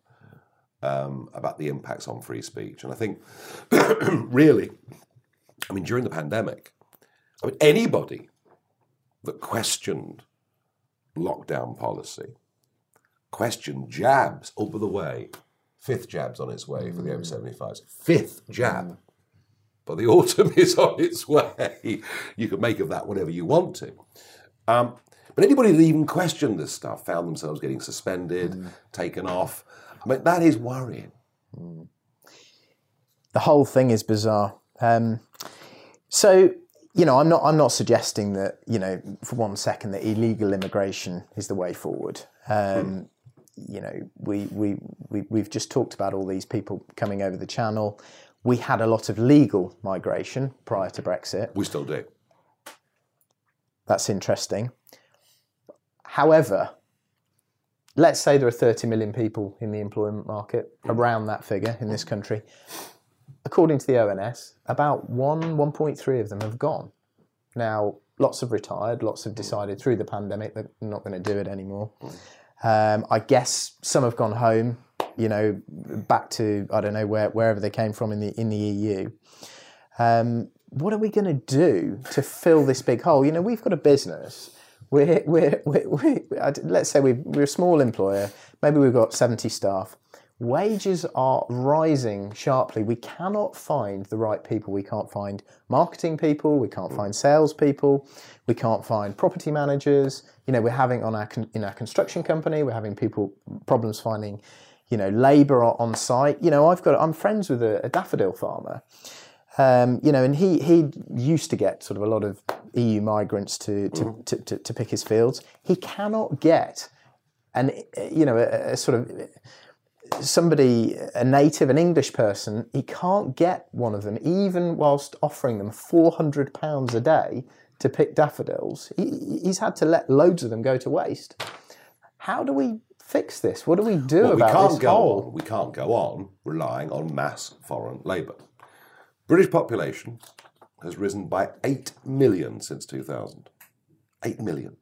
S3: um, about the impacts on free speech. And I think, really, I mean, during the pandemic, I mean, anybody that questioned lockdown policy, question jabs, oh, by the way, fifth jab's on its way for the over seventy-fives. Fifth jab. But the autumn is on its way. You can make of that whatever you want to. Um, but anybody that even questioned this stuff found themselves getting suspended, mm. taken off. I mean, that is worrying.
S2: Mm. The whole thing is bizarre. Um, so, you know, I'm not I'm not suggesting that, you know, for one second that illegal immigration is the way forward. Um, mm. You know, we, we, we, we've just talked about all these people coming over the channel. We had a lot of legal migration prior to Brexit.
S3: We still do.
S2: That's interesting. However, let's say there are thirty million people in the employment market, around that figure in this country. According to the O N S, about one, one point three of them have gone. Now, lots have retired, lots have decided through the pandemic that they're not going to do it anymore. Um, I guess some have gone home, you know, back to, I don't know, where, wherever they came from in the in the E U. Um, what are we going to do to fill this big hole? You know, we've got a business. We're, we're, we're, we're let's say we've, we're a small employer. Maybe we've got seventy staff. Wages are rising sharply. We cannot find the right people. We can't find marketing people. We can't find sales people. We can't find property managers. You know, we're having on our in our construction company, we're having people problems finding, you know, labour on site. You know, I've got I'm friends with a, a daffodil farmer. Um, you know, and he he used to get sort of a lot of E U migrants to to, mm. to, to, to pick his fields. He cannot get an you know a, a sort of somebody, a native, an English person. He can't get one of them, even whilst offering them four hundred pounds a day to pick daffodils. He, he's had to let loads of them go to waste. How do we fix this? What do we do
S3: well,
S2: about
S3: we can't
S2: this
S3: go
S2: hole?
S3: On, we can't go on relying on mass foreign labour. British population has risen by eight million since two thousand. eight million.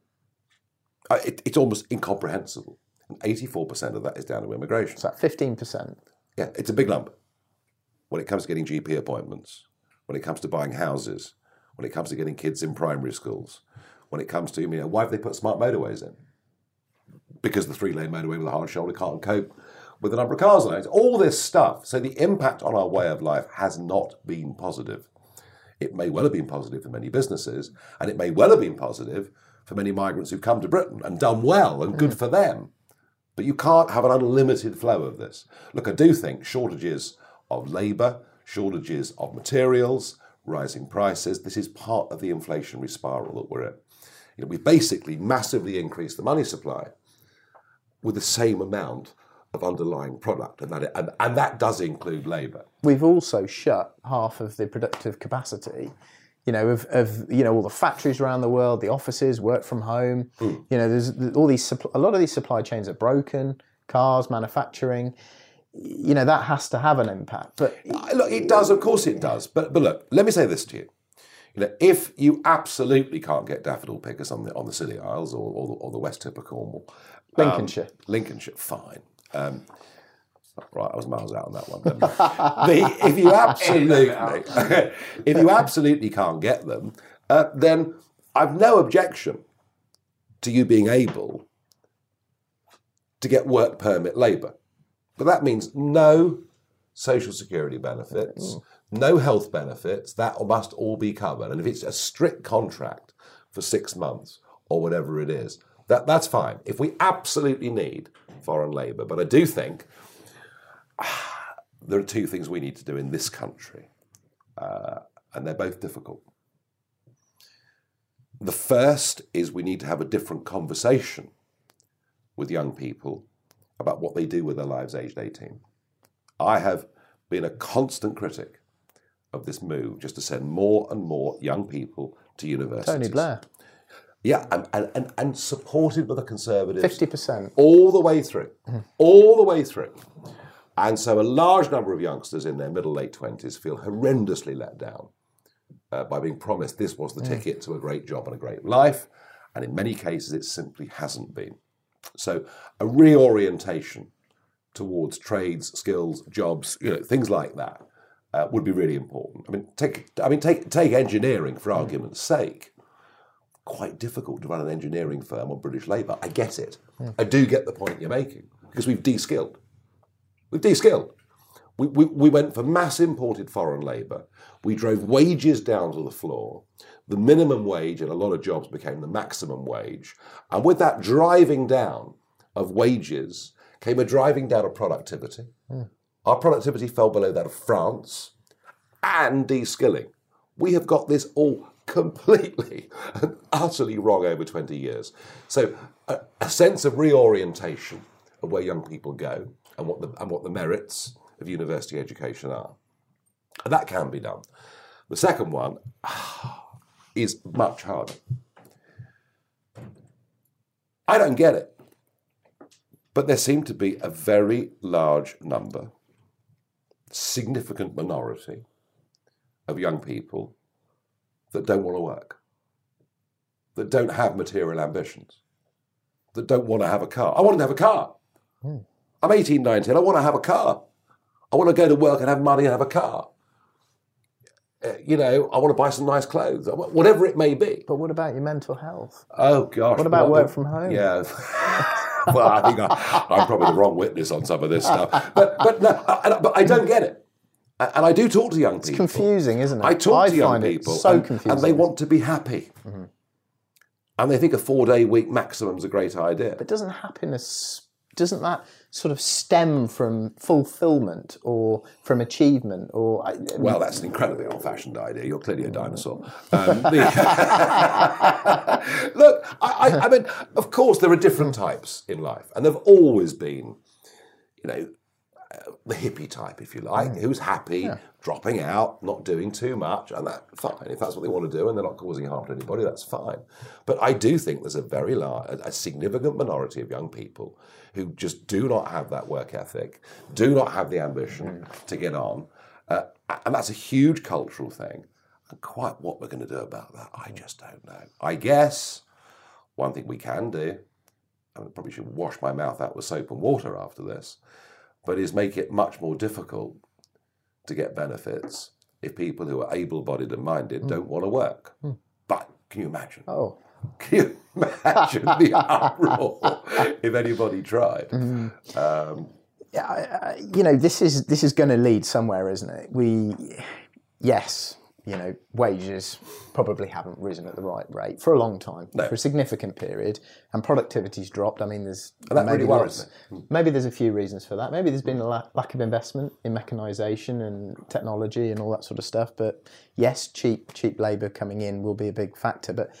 S3: Uh, it, it's almost incomprehensible. And eighty-four percent of that is down to immigration.
S2: Is that fifteen percent?
S3: Yeah, it's a big number. When it comes to getting G P appointments, when it comes to buying houses, when it comes to getting kids in primary schools, when it comes to, you know, why have they put smart motorways in? Because the three-lane motorway with a hard shoulder can't cope with the number of cars on it. All this stuff. So the impact on our way of life has not been positive. It may well have been positive for many businesses, and it may well have been positive for many migrants who've come to Britain and done well, and good mm. for them. But you can't have an unlimited flow of this. Look, I do think shortages of labour, shortages of materials, rising prices, this is part of the inflationary spiral that we're in. You know, we've basically massively increased the money supply with the same amount of underlying product, and that and, and that does include labour.
S2: We've also shut half of the productive capacity, you know, of, of you know all the factories around the world, the offices, work from home. Mm. You know, there's all these a lot of these supply chains are broken. Cars, manufacturing. You know, that has to have an impact. But
S3: look, it does, of course, it does. But but look, let me say this to you. You know, if you absolutely can't get daffodil pickers on the on the Scilly Isles or or the, or the West Tip of Cornwall,
S2: Lincolnshire,
S3: um, Lincolnshire, fine. Um, right, I was miles out on that one. the, if you absolutely, if you absolutely can't get them, uh, then I've no objection to you being able to get work permit labour, but that means no social security benefits, mm. no health benefits. That must all be covered, and if it's a strict contract for six months or whatever it is, that that's fine. If we absolutely need foreign labour, but I do think ah, there are two things we need to do in this country, uh, and they're both difficult. The first is we need to have a different conversation with young people about what they do with their lives aged eighteen. I have been a constant critic of this move just to send more and more young people to universities.
S2: Tony Blair.
S3: Yeah, and, and, and, and supported by the Conservatives.
S2: fifty percent.
S3: All the way through. Mm. All the way through. And so a large number of youngsters in their middle, late twenties feel horrendously let down uh, by being promised this was the mm. ticket to a great job and a great life. And in many cases, it simply hasn't been. So a reorientation towards trades, skills, jobs, you know, things like that uh, would be really important. I mean, take I mean take take engineering for argument's sake. quite difficult to run an engineering firm on British labour. I get it. Mm. I do get the point you're making, because we've de-skilled. We've de-skilled. We, we, we went for mass imported foreign labour. We drove wages down to the floor. The minimum wage in a lot of jobs became the maximum wage. And with that driving down of wages came a driving down of productivity. Mm. Our productivity fell below that of France, and de-skilling. We have got this all completely and utterly wrong over twenty years. So a, a sense of reorientation of where young people go and what the, and what the merits of university education are. And that can be done. The second one is much harder. I don't get it. But there seem to be a very large number, significant minority of young people that don't want to work, that don't have material ambitions, that don't want to have a car. I want to have a car. Mm. I'm eighteen, nineteen. I want to have a car. I want to go to work and have money and have a car. Uh, you know, I want to buy some nice clothes, whatever it may be.
S2: But what about your mental health?
S3: Oh, gosh.
S2: What about work from home?
S3: Yeah. Well, I think I, I'm probably the wrong witness on some of this stuff. But but no, I, but I don't get it. And I do talk to young people.
S2: It's confusing, isn't it?
S3: I talk
S2: I
S3: to young
S2: find
S3: people.
S2: It so
S3: and,
S2: confusing.
S3: and they want to be happy. Mm-hmm. And they think a four-day week maximum is a great idea.
S2: But doesn't happiness, doesn't that sort of stem from fulfillment or from achievement? Or I mean,
S3: well, that's an incredibly old-fashioned idea. You're clearly a dinosaur. Um, the, look, I, I, I mean, of course, there are different types in life, and there've always been, you know, uh, the hippie type, if you like, who's happy, yeah. dropping out, not doing too much, and that's fine. If that's what they want to do, and they're not causing harm to anybody, that's fine. But I do think there's a very large, a significant minority of young people who just do not have that work ethic, do not have the ambition mm. to get on. Uh, and that's a huge cultural thing. And quite what we're going to do about that, I just don't know. I guess one thing we can do, I probably should wash my mouth out with soap and water after this, but is make it much more difficult to get benefits if people who are able-bodied and minded mm. don't want to work. Mm. But can you imagine?
S2: Oh.
S3: Can you imagine the uproar if anybody tried? Mm-hmm. Um,
S2: yeah, I, I, you know, this is this is going to lead somewhere, isn't it? We, yes, you know, wages probably haven't risen at the right rate for a long time, no. for a significant period, and productivity's dropped. I mean, there's
S3: and that
S2: maybe
S3: really worries
S2: me. Maybe there's a few reasons for that. Maybe there's been a la- lack of investment in mechanisation and technology and all that sort of stuff. But yes, cheap cheap labour coming in will be a big factor, but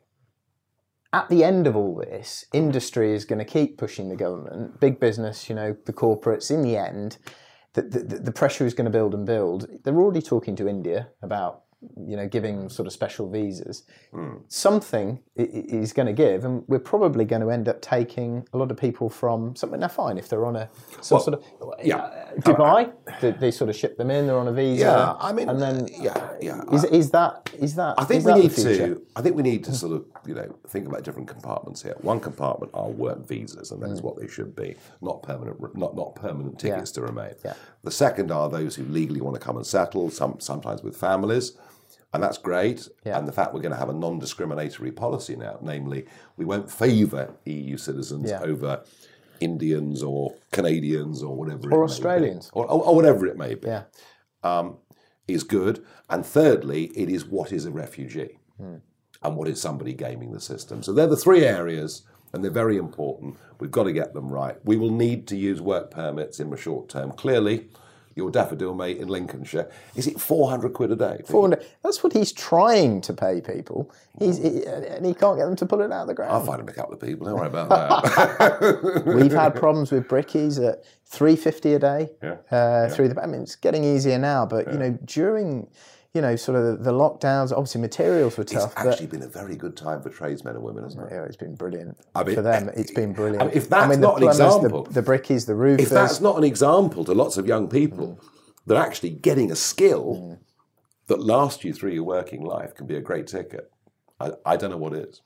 S2: at the end of all this, industry is going to keep pushing the government, big business, you know, the corporates. In the end, the, the, the pressure is going to build and build. They're already talking to India about, you know, giving sort of special visas. Mm. Something is going to give, and we're probably going to end up taking a lot of people from something. Now, fine, if they're on a some well, sort of
S3: yeah,
S2: uh, Dubai, they, they sort of ship them in. They're on a visa.
S3: Yeah, I mean,
S2: and then
S3: yeah, yeah.
S2: Is is that is that?
S3: I think
S2: is
S3: we
S2: that
S3: need
S2: the future?
S3: to. I think we need to sort of, you know, think about different compartments here. One compartment are work visas, and that is mm. what they should be, not permanent, not not permanent tickets yeah. to remain.
S2: Yeah.
S3: The second are those who legally want to come and settle, some sometimes with families. And that's great. Yeah. And the fact we're going to have a non-discriminatory policy now, namely, we won't favour E U citizens yeah. over Indians or Canadians or whatever
S2: or
S3: it
S2: Australians.
S3: may be. Or, or, or whatever it may be.
S2: Yeah.
S3: Um, is good. And thirdly, it is what is a refugee mm. and what is somebody gaming the system. So they're the three areas, and they're very important. We've got to get them right. We will need to use work permits in the short term. Clearly, your daffodil mate in Lincolnshire, is it four hundred quid a day?
S2: four hundred. That's what he's trying to pay people. He's he, and he can't get them to pull it out of the ground.
S3: I'll find him a couple of people. Don't worry about that.
S2: We've had problems with brickies at three fifty a day.
S3: Yeah.
S2: Uh,
S3: yeah.
S2: Through the, I mean, it's getting easier now, but yeah. you know, during you know, sort of the lockdowns, obviously materials were tough.
S3: It's actually been a very good time for tradesmen and women, hasn't it?
S2: Yeah, it's been brilliant.
S3: I mean,
S2: for them, it's been brilliant.
S3: I mean, if that's
S2: I mean,
S3: not
S2: the plumbers,
S3: an example,
S2: the, the brickies, the roofers.
S3: If that's not an example to lots of young people, mm. that actually getting a skill mm. that lasts you through your working life can be a great ticket. I, I don't know what is.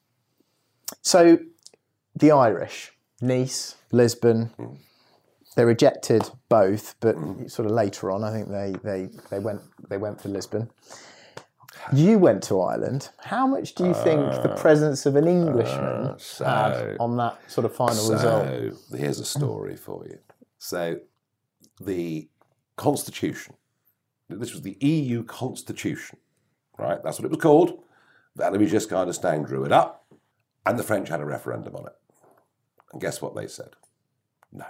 S2: So, the Irish, Nice, Lisbon, mm. they rejected both, but mm. sort of later on, I think they, they, they went they went for Lisbon. You went to Ireland. How much do you think
S3: Uh,
S2: the presence of an Englishman
S3: uh, so-
S2: had on that sort of final
S3: so,
S2: result?
S3: here's a story for you. So, the Constitution, this was the E U Constitution, right? That's what it was called. Valéry Giscard d'Estaing drew it up, and the French had a referendum on it. And guess what they said? No.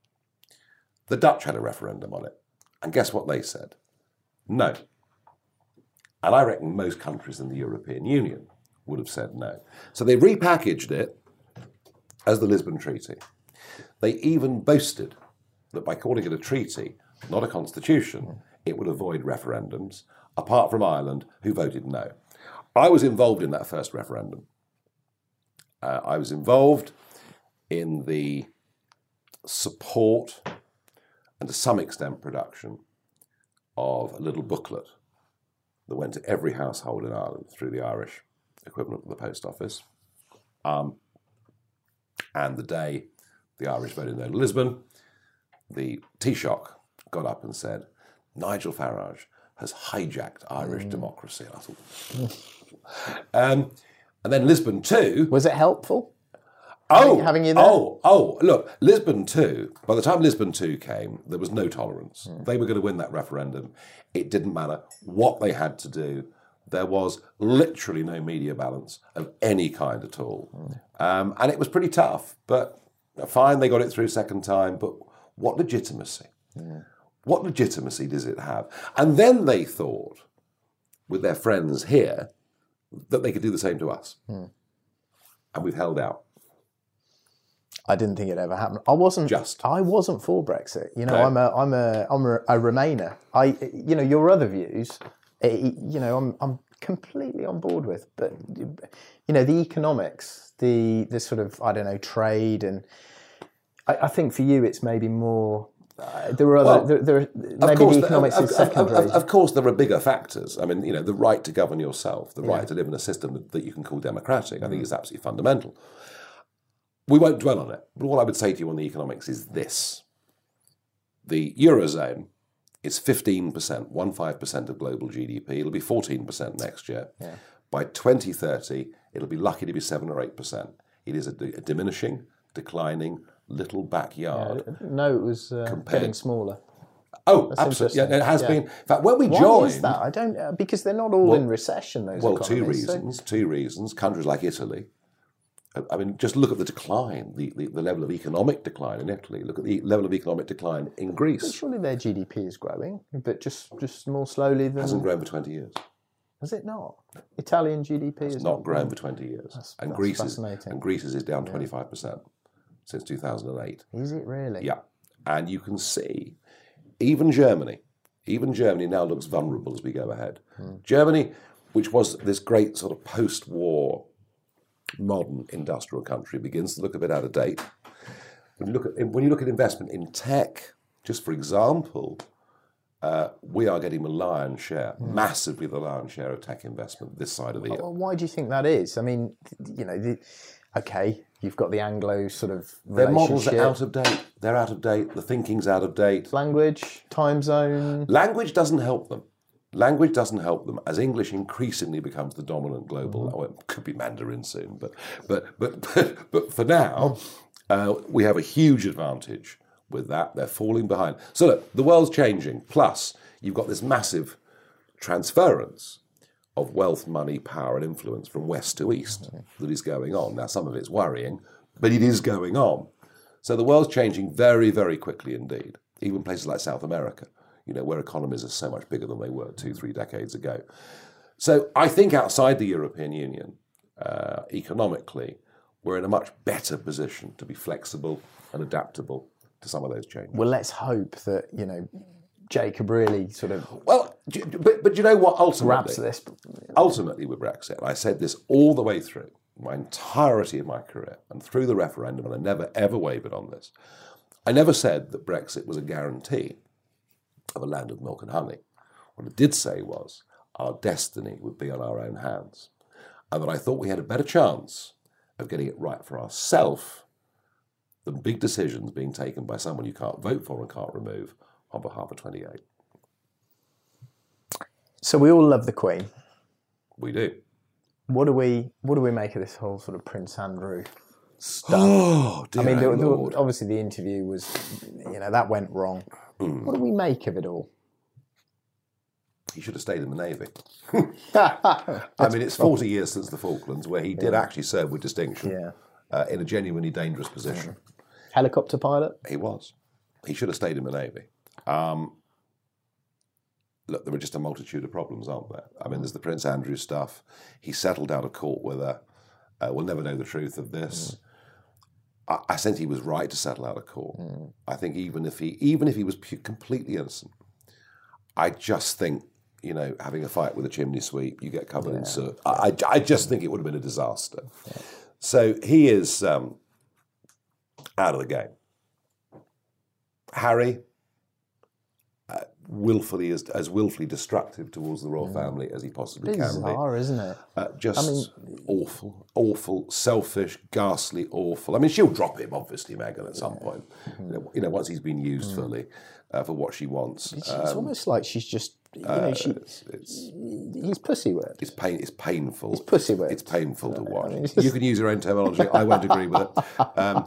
S3: The Dutch had a referendum on it, and guess what they said? No. And I reckon most countries in the European Union would have said no. So they repackaged it as the Lisbon Treaty. They even boasted that by calling it a treaty, not a constitution, it would avoid referendums, apart from Ireland, who voted no. I was involved in that first referendum. Uh, I was involved in the support and to some extent production of a little booklet that went to every household in Ireland through the Irish equivalent of the post office. Um, and the day the Irish voted no to Lisbon, the Taoiseach got up and said, Nigel Farage has hijacked Irish mm. democracy. And I thought, um, and then Lisbon two.
S2: Was it helpful?
S3: Oh,
S2: having you there?
S3: oh, oh! Look, Lisbon two. By the time Lisbon two came, there was no tolerance. Mm. They were going to win that referendum. It didn't matter what they had to do. There was literally no media balance of any kind at all, mm. um, and it was pretty tough. But fine, they got it through second time. But what legitimacy? Mm. What legitimacy does it have? And then they thought, with their friends here, that they could do the same to us, mm. and we've held out.
S2: I didn't think it ever happened. I wasn't
S3: just.
S2: I wasn't for Brexit. You know,
S3: No.
S2: I'm a I'm a I'm a, a Remainer. I you know your other views. You know, I'm I'm completely on board with. But you know, the economics, the the sort of I don't know trade, and I, I think for you it's maybe more. Uh, there are other.
S3: Well,
S2: there, there, maybe
S3: course,
S2: the economics
S3: of,
S2: is
S3: of,
S2: secondary.
S3: Of, of course, there are bigger factors. I mean, you know, the right to govern yourself, the right yeah. to live in a system that, that you can call democratic. I think is absolutely fundamental. We won't dwell on it, but all I would say to you on the economics is this. The Eurozone is fifteen percent, one five percent of global G D P. It'll be fourteen percent next year. Yeah. By twenty thirty, it'll be lucky to be seven or eight percent. It is a, a diminishing, declining, little backyard.
S2: Yeah, no, it was uh, getting smaller.
S3: Oh,
S2: That's
S3: absolutely. Yeah, it has
S2: yeah.
S3: been. In fact, when we
S2: Why
S3: joined...
S2: is that? I don't... Uh, because they're not all
S3: well,
S2: in recession, those
S3: Well,
S2: economies,
S3: two reasons. So. Two reasons. Countries like Italy... I mean, just look at the decline, the, the, the level of economic decline in Italy. Look at the level of economic decline in Greece.
S2: But surely their G D P is growing, but just, just more slowly than...
S3: It hasn't grown for twenty years.
S2: Has it not? Italian G D P
S3: has
S2: is
S3: not
S2: not
S3: grown
S2: grown
S3: for twenty years.
S2: That's,
S3: and
S2: that's
S3: Greece is
S2: fascinating.
S3: and Greece's is down twenty-five percent since two thousand eight.
S2: Is it really?
S3: Yeah. And you can see, even Germany, even Germany now looks vulnerable as we go ahead. Hmm. Germany, which was this great sort of post-war modern industrial country, begins to look a bit out of date. When you look at when you look at investment in tech, just for example, uh, we are getting the lion's share, mm. massively the lion's share of tech investment this side of the year.
S2: Well, why do you think that is? I mean, you know, the, okay, you've got the Anglo sort of
S3: their models are out of date. They're out of date. The thinking's out of date.
S2: Language, time zone.
S3: Language doesn't help them. Language doesn't help them as English increasingly becomes the dominant global. Mm-hmm. Oh, it could be Mandarin soon, but but but but, but for now, uh, we have a huge advantage with that. They're falling behind. So look, the world's changing. Plus, you've got this massive transference of wealth, money, power, and influence from west to east mm-hmm. that is going on. Now, some of it's worrying, but it is going on. So the world's changing very, very quickly indeed. Even places like South America, you know, where economies are so much bigger than they were two, three decades ago. So I think outside the European Union, uh, economically, we're in a much better position to be flexible and adaptable to some of those changes.
S2: Well, let's hope that, you know, Jacob really sort of...
S3: Well, but, but you know what, ultimately...
S2: Wraps this.
S3: Ultimately with Brexit, I said this all the way through, my entirety of my career, and through the referendum, and I never, ever wavered on this. I never said that Brexit was a guarantee of a land of milk and honey. What I did say was our destiny would be on our own hands, and that I thought we had a better chance of getting it right for ourselves than big decisions being taken by someone you can't vote for and can't remove on behalf of twenty-eight.
S2: So we all love the Queen.
S3: We do.
S2: What do we what do we make of this whole sort of Prince Andrew stuff?
S3: Oh, dear
S2: I mean, the,
S3: Lord.
S2: the, obviously the interview was, you know, that went wrong.
S3: Mm.
S2: What do we make of it all?
S3: He should have stayed in the Navy. I mean, it's forty years since the Falklands, where he did
S2: Yeah.
S3: actually serve with distinction
S2: Yeah.
S3: uh, in a genuinely dangerous position.
S2: Helicopter pilot?
S3: He was. He should have stayed in the Navy. Um, look, there are just a multitude of problems, aren't there? I mean, there's the Prince Andrew stuff. He settled out of court with her. Uh, we'll never know the truth of this. Mm. I, I think he was right to settle out of court. Mm. I think even if he, even if he was pu- completely innocent, I just think, you know, having a fight with a chimney sweep, you get covered yeah. in soot. I, I, I just think it would have been a disaster. Yeah. So he is um, out of the game. Harry, uh, willfully as, as willfully destructive towards the royal family as he possibly
S2: Bizarre,
S3: can be.
S2: Bizarre, isn't it?
S3: Uh, just
S2: I mean,
S3: awful, awful, selfish, ghastly, awful. I mean, she'll drop him, obviously, Meghan, at some yeah. point. Mm. You, know, you know, once he's been used mm. fully uh, for what she wants.
S2: It's,
S3: um,
S2: it's almost like she's just, you know,
S3: uh,
S2: she,
S3: it's, it's,
S2: he's pussy whipped.
S3: It's pain. It's painful.
S2: It's pussy whipped.
S3: It's painful to watch.
S2: I mean, just...
S3: You can use your own terminology. I won't agree with it. Um,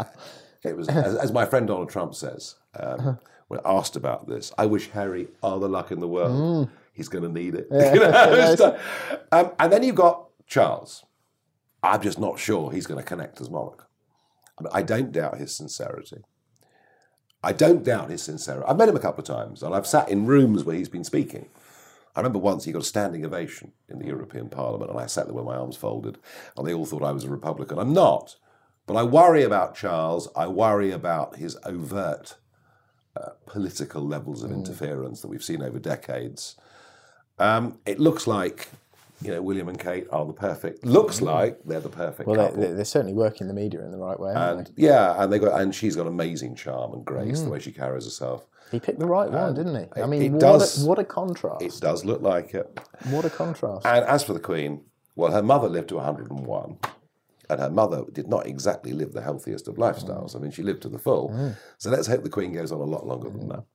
S3: it was, as, as my friend Donald Trump says, um, when asked about this, I wish Harry all the luck in the world. Mm. He's going to need it.
S2: Yeah.
S3: You know? um, and then you've got Charles. I'm just not sure he's going to connect as monarch. I mean, I don't doubt his sincerity. I don't doubt his sincerity. I've met him a couple of times, and I've sat in rooms where he's been speaking. I remember once he got a standing ovation in the European Parliament, and I sat there with my arms folded, and they all thought I was a Republican. I'm not. But I worry about Charles. I worry about his overt uh, political levels of mm. interference that we've seen over decades. Um, it looks like, you know, William and Kate are the perfect. Looks like they're the perfect
S2: well,
S3: couple.
S2: They're, they're certainly working the media in the right way, aren't
S3: and they? Yeah, and they got, and she's got amazing charm and grace mm. the way she carries herself.
S2: He picked the right one, didn't he? I mean,
S3: it
S2: what,
S3: does,
S2: a, what a contrast.
S3: It does look like it.
S2: What a contrast.
S3: And as for the Queen, well, her mother lived to one hundred and one. And her mother did not exactly live the healthiest of lifestyles. I mean, she lived to the full. Mm. So let's hope the Queen goes on a lot longer than that.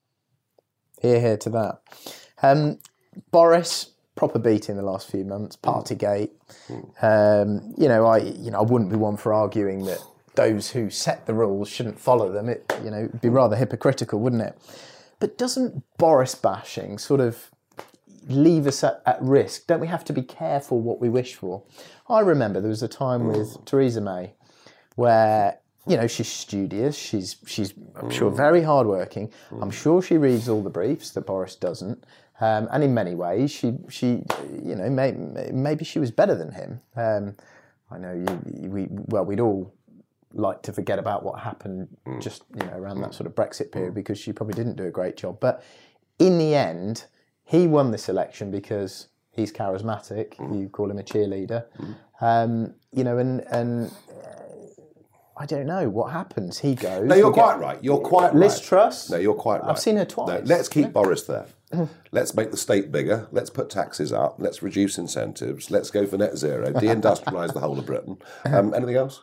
S2: Hear, hear to that. Um, Boris, proper beating the last few months. Partygate. Mm. Um, you know, I you know I wouldn't be one for arguing that those who set the rules shouldn't follow them. It you know it'd be rather hypocritical, wouldn't it? But doesn't Boris bashing sort of leave us at, at risk? Don't we have to be careful what we wish for? I remember there was a time with Theresa May where, you know, she's studious, she's, she's I'm sure, very hardworking. I'm sure she reads all the briefs that Boris doesn't. Um, and in many ways, she, she you know, may, maybe she was better than him. Um, I know, you, we well, we'd all like to forget about what happened just, you know, around that sort of Brexit period because she probably didn't do a great job. But in the end, he won this election because he's charismatic. Mm. You call him a cheerleader. Mm. Um, you know, and and uh, I don't know what happens. He goes.
S3: No, you're quite right. You're quite right.
S2: Liz Truss.
S3: No, you're quite right.
S2: I've seen her twice.
S3: No, let's keep Boris there. Let's make the state bigger. Let's put taxes up. Let's reduce incentives. Let's go for net zero. Deindustrialise the whole of Britain. Um, anything else?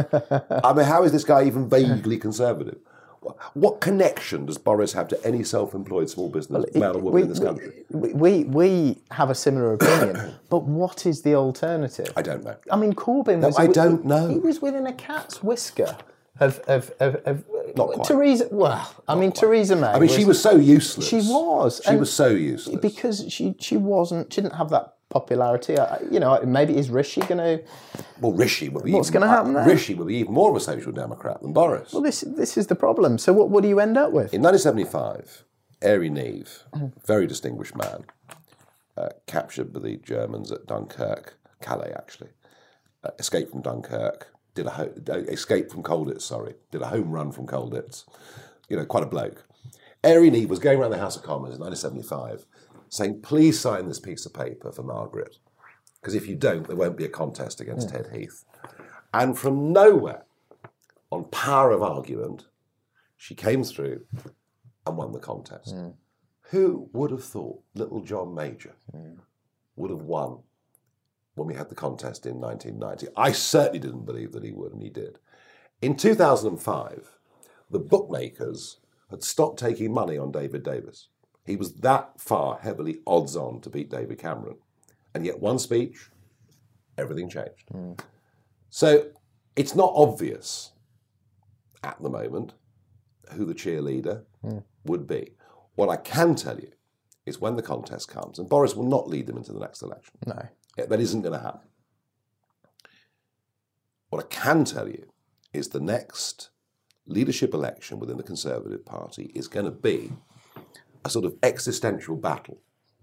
S3: I mean, how is this guy even vaguely conservative? What connection does Boris have to any self-employed small business well, man or woman
S2: we,
S3: in this country?
S2: We, we we have a similar opinion, but what is the alternative?
S3: I don't know.
S2: I mean, Corbyn
S3: no,
S2: was...
S3: I don't know.
S2: He was within a cat's whisker of... of, of, of
S3: Not quite.
S2: Theresa... Well, I mean,
S3: quite.
S2: Theresa May...
S3: I mean,
S2: was,
S3: she was so useless.
S2: She was.
S3: She was so useless.
S2: Because she, she wasn't... She didn't have that popularity. You know, maybe is Rishi going to...
S3: Well, Rishi would be...
S2: What's going to happen there?
S3: Rishi would be even more of a social democrat than Boris.
S2: Well, this this is the problem. So what, what do you end up with?
S3: In nineteen seventy-five, Airey Neave, very distinguished man, uh, captured by the Germans at Dunkirk, Calais actually, uh, escaped from Dunkirk, did a ho- escaped from Colditz, sorry, did a home run from Colditz. You know, quite a bloke. Airey Neave was going around the House of Commons in nineteen seventy-five saying, please sign this piece of paper for Margaret, because if you don't, there won't be a contest against mm. Ted Heath. And from nowhere, on power of argument, she came through and won the contest. Mm. Who would have thought little John Major mm. would have won when we had the contest in nineteen ninety? I certainly didn't believe that he would, and he did. In two thousand five, the bookmakers had stopped taking money on David Davis. He was that far heavily odds-on to beat David Cameron. And yet one speech, everything changed. Mm. So it's not obvious at the moment who the cheerleader mm. would be. What I can tell you is when the contest comes, and Boris will not lead them into the next election.
S2: No.
S3: That isn't going to happen. What I can tell you is the next leadership election within the Conservative Party is going to be a sort of existential battle.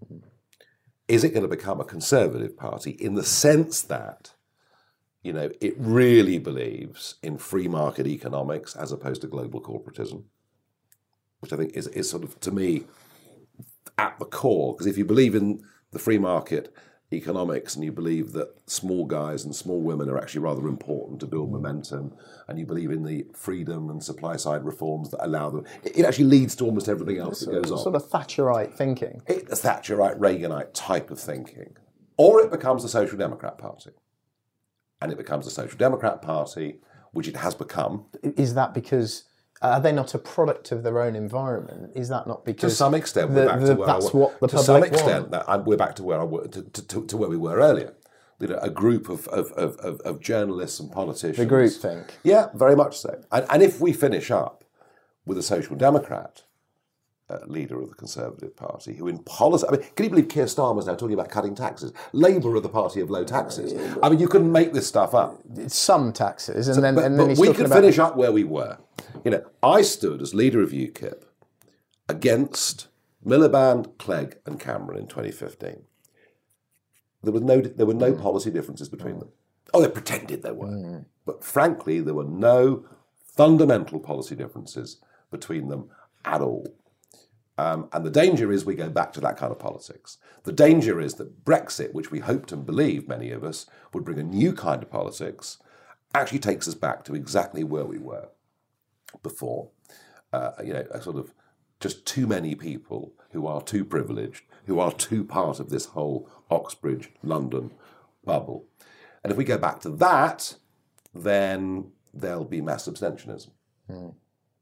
S3: Is it going to become a Conservative Party in the sense that, you know, it really believes in free market economics as opposed to global corporatism, which I think is, is sort of, to me, at the core. Because if you believe in the free market economics and you believe that small guys and small women are actually rather important to build momentum, and you believe in the freedom and supply side reforms that allow them, it actually leads to almost everything else that goes on.
S2: Sort of Thatcherite thinking.
S3: It's a Thatcherite, Reaganite type of thinking. Or it becomes a Social Democrat Party. And it becomes a Social Democrat Party, which it has become.
S2: Is that because, are they not a product of their own environment? Is that not because...
S3: To some extent, we're
S2: the,
S3: back
S2: the,
S3: to where
S2: that's
S3: I,
S2: what the
S3: to
S2: public
S3: some extent,
S2: want.
S3: that I, we're back to where I were, to, to, to where we were earlier. You know, a group of, of, of, of journalists and politicians.
S2: The group think.
S3: Yeah, very much so. And, and if we finish up with a Social Democrat uh, leader of the Conservative Party, who in policy... I mean, can you believe Keir Starmer's now talking about cutting taxes? Labour are the party of low taxes. I mean, you couldn't make this stuff up.
S2: Some taxes, and
S3: So,
S2: then,
S3: but,
S2: and then
S3: but
S2: he's
S3: we
S2: talking
S3: could
S2: about...
S3: finish up where we were. You know, I stood as leader of UKIP against Miliband, Clegg and Cameron in twenty fifteen. There was no, there were no policy differences between them. Oh, they pretended there were. Mm. But frankly, there were no fundamental policy differences between them at all. Um, and the danger is we go back to that kind of politics. The danger is that Brexit, which we hoped and believed, many of us, would bring a new kind of politics, actually takes us back to exactly where we were before. Uh, you know, a sort of just too many people who are too privileged, who are too part of this whole Oxbridge, London bubble. And if we go back to that, then there'll be mass abstentionism. Mm.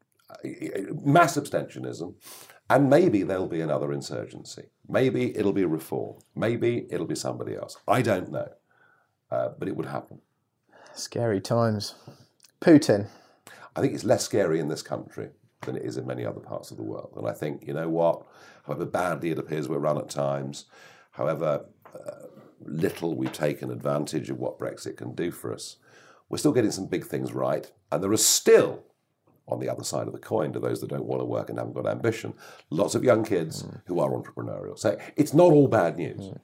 S3: Mass abstentionism, and maybe there'll be another insurgency. Maybe it'll be reform. Maybe it'll be somebody else. I don't know, uh, but it would happen.
S2: Scary times. Putin.
S3: I think it's less scary in this country than it is in many other parts of the world. And I think, you know what, however badly it appears we're run at times, however uh, little we've taken advantage of what Brexit can do for us, we're still getting some big things right. And there are still, on the other side of the coin, to those that don't want to work and haven't got ambition, lots of young kids mm. who are entrepreneurial. So it's not all bad news. Mm.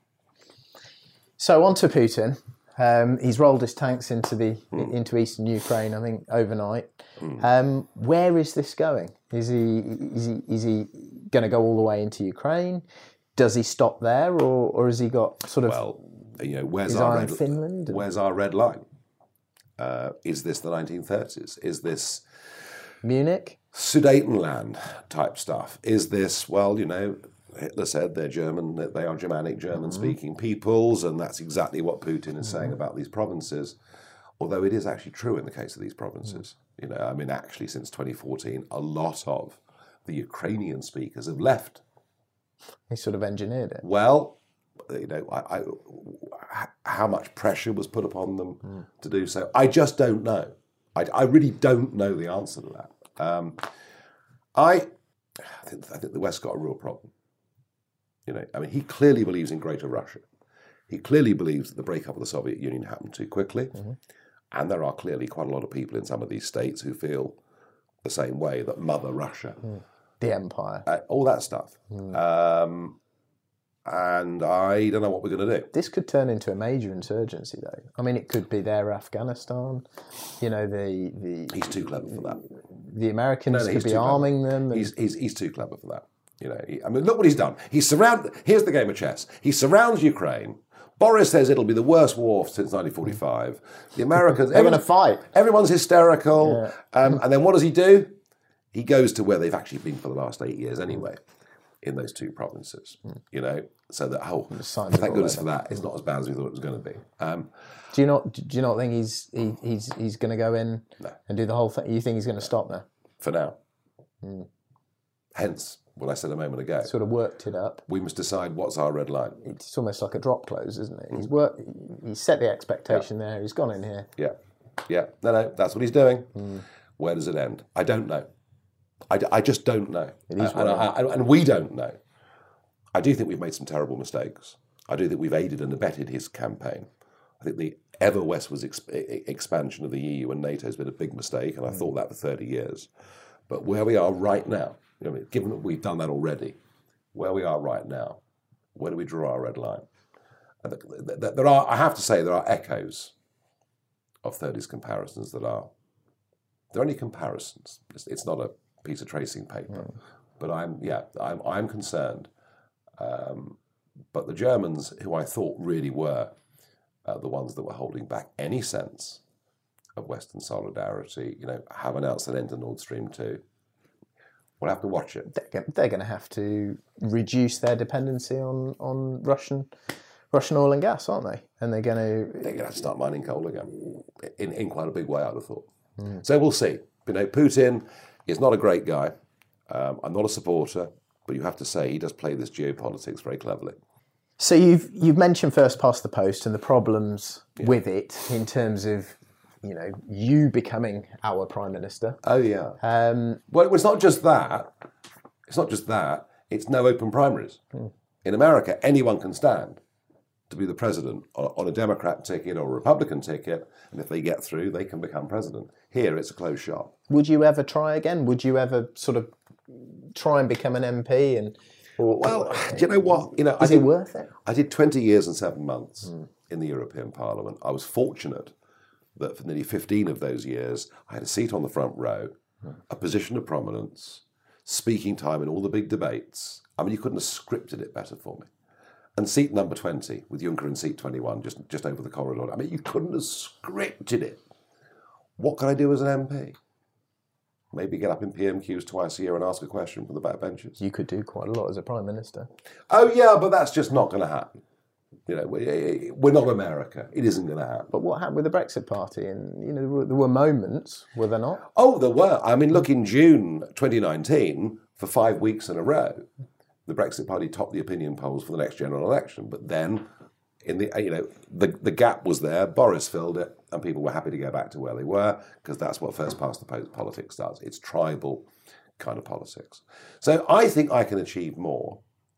S2: So on to Putin. Um, he's rolled his tanks into the mm. into eastern Ukraine, I think, overnight. Mm. Um, where is this going? Is he is he is he going to go all the way into Ukraine? Does he stop there, or or has he got sort of?
S3: Well, you know, where's
S2: his
S3: our
S2: eye
S3: red,
S2: on Finland?
S3: Where's our red line? Uh, is this the nineteen thirties? Is this
S2: Munich,
S3: Sudetenland type stuff? Is this, well, you know, Hitler said they're German, that they are Germanic, German-speaking mm-hmm. peoples, and that's exactly what Putin is mm-hmm. saying about these provinces. Although it is actually true in the case of these provinces. Mm-hmm. You know, I mean, actually, since twenty fourteen, a lot of the Ukrainian speakers have left.
S2: He sort of engineered it.
S3: Well, you know, I, I, how much pressure was put upon them mm. to do so? I just don't know. I, I really don't know the answer to that. Um, I, I think, I think the West's got a real problem. You know, I mean, he clearly believes in Greater Russia. He clearly believes that the breakup of the Soviet Union happened too quickly. Mm-hmm. And there are clearly quite a lot of people in some of these states who feel the same way, that Mother Russia.
S2: Mm. The empire.
S3: Uh, all that stuff. Mm. Um, and I don't know what we're going to do.
S2: This could turn into a major insurgency, though. I mean, it could be their Afghanistan. You know, the... the
S3: he's too clever for that.
S2: The Americans no, no, could be arming them. And...
S3: He's, he's, he's too clever for that. You know, he, I mean, look what he's done. He's surrounded... Here's the game of chess. He surrounds Ukraine. Boris says it'll be the worst war since nineteen forty-five. The Americans...
S2: They're going to fight.
S3: Everyone's hysterical.
S2: Yeah.
S3: Um, and then what does he do? He goes to where they've actually been for the last eight years anyway, in those two provinces. Mm. You know, so that, oh, thank goodness for that. It's not as bad as we thought it was going to be. Um,
S2: do you not? Do you not think he's he, he's he's going to go in
S3: no.
S2: and do the whole thing? You think he's going to stop now?
S3: For now. Mm. Hence what I said a moment ago.
S2: Sort of worked it up.
S3: We must decide what's our red line.
S2: It's almost like a drop close, isn't it? He's worked. He's set the expectation yeah. there. He's gone in here.
S3: Yeah, yeah. No, no, that's what he's doing. Mm. Where does it end? I don't know. I, I just don't know.
S2: It is
S3: and, I, I, and we don't know. I do think we've made some terrible mistakes. I do think we've aided and abetted his campaign. I think the ever westwards exp- expansion of the E U and NATO has been a big mistake, and I mm. thought that for thirty years. But where we are right now, you know, given that we've done that already, where we are right now, where do we draw our red line? And there are, I have to say, there are echoes of thirties comparisons that are, they're only comparisons. It's, it's not a piece of tracing paper. Mm. But I'm, yeah, I'm, I'm concerned. Um, but the Germans, who I thought really were uh, the ones that were holding back any sense of Western solidarity, you know, have announced an end to Nord Stream two. We'll have to watch it.
S2: They're, they're going to have to reduce their dependency on, on Russian Russian oil and gas, aren't they? And they're going to...
S3: They're going to have to start mining coal again, in, in quite a big way, I'd have thought. Mm. So we'll see. You know, Putin is not a great guy. Um, I'm not a supporter, but you have to say he does play this geopolitics very cleverly.
S2: So you've you've mentioned first past the post and the problems yeah. with it in terms of, you know, you becoming our Prime Minister.
S3: Oh, yeah.
S2: Um,
S3: well, it's not just that. It's not just that. It's no open primaries. Hmm. In America, anyone can stand to be the president on a Democrat ticket or a Republican ticket, and if they get through, they can become president. Here, it's a closed shop.
S2: Would you ever try again? Would you ever sort of try and become an M P? And or,
S3: well, or, do you know what? You know,
S2: is
S3: I did,
S2: it worth it?
S3: I did twenty years and seven months mm. in the European Parliament. I was fortunate that for nearly fifteen of those years, I had a seat on the front row, mm. a position of prominence, speaking time in all the big debates. I mean, you couldn't have scripted it better for me. And seat number twenty, with Juncker in seat twenty-one, just, just over the corridor. I mean, you couldn't have scripted it. What can I do as an M P? Maybe get up in P M Qs twice a year and ask a question from the back benches.
S2: You could do quite a lot as a Prime Minister.
S3: Oh, yeah, but that's just not going to happen. You know, we're not America. It isn't going to happen.
S2: But what happened with the Brexit Party? And, you know, there were, there were moments, were there not?
S3: Oh, there were. I mean, look, in June twenty nineteen, for five weeks in a row, the Brexit Party topped the opinion polls for the next general election. But then, in the you know, the, the gap was there. Boris filled it, and people were happy to go back to where they were, because that's what first past the post politics does. It's tribal kind of politics. So I think I can achieve more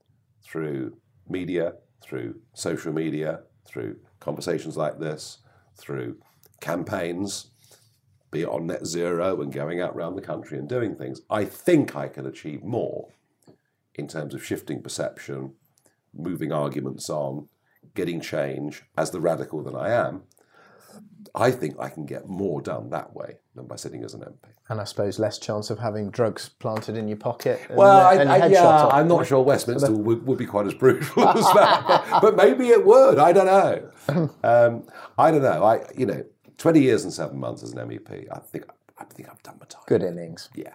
S3: through media, through social media, through conversations like this, through campaigns, be it on net zero and going out around the country and doing things. I think I can achieve more in terms of shifting perception, moving arguments on, getting change. As the radical that I am, I think I can get more done that way than by sitting as an M P.
S2: And I suppose less chance of having drugs planted in your pocket. And,
S3: well,
S2: uh,
S3: I,
S2: and
S3: I,
S2: your head
S3: yeah,
S2: shot off.
S3: I'm not sure Westminster would, would be quite as brutal as that, but, but maybe it would. I don't know. Um, I don't know. I, you know, twenty years and seven months as an M E P. I think I think I've done my time.
S2: Good innings.
S3: Yeah.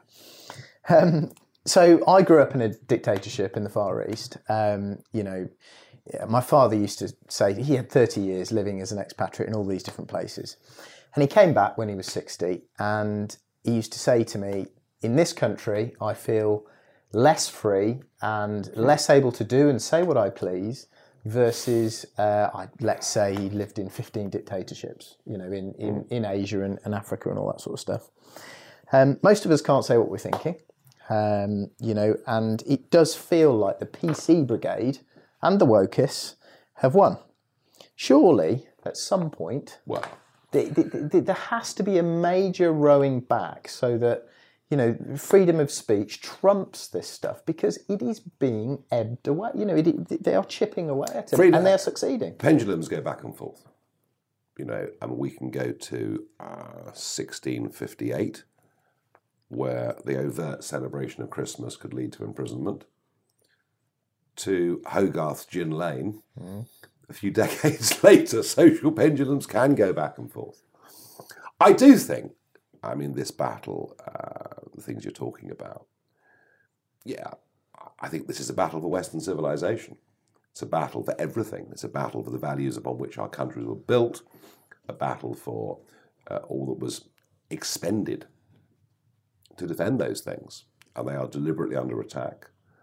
S2: Um, so I grew up in a dictatorship in the Far East. Um, you know, yeah, my father used to say he had thirty years living as an expatriate in all these different places. And he came back when he was sixty, and he used to say to me, in this country, I feel less free and less able to do and say what I please versus, uh, I, let's say he lived in fifteen dictatorships, you know, in, in, in Asia and, and Africa and all that sort of stuff. Um, most of us can't say what we're thinking, um, you know, and it does feel like the P C brigade and the wokists have won. Surely, at some point,
S3: well,
S2: the, the, the, there has to be a major rowing back so that, you know, freedom of speech trumps this stuff, because it is being ebbed away. You know, it, it, they are chipping away at it, freedom, and they are succeeding.
S3: Pendulums go back and forth. You know, and we can go to uh, sixteen fifty-eight, where the overt celebration of Christmas could lead to imprisonment, to Hogarth's Gin Lane. Mm. A few decades later, social pendulums can go back and forth. I do think, I mean, this battle, uh, the things you're talking about, yeah, I think this is a battle for Western civilization. It's a battle for everything. It's a battle for the values upon which our countries were built, a battle for uh, all that was expended to defend those things, and they are deliberately under attack.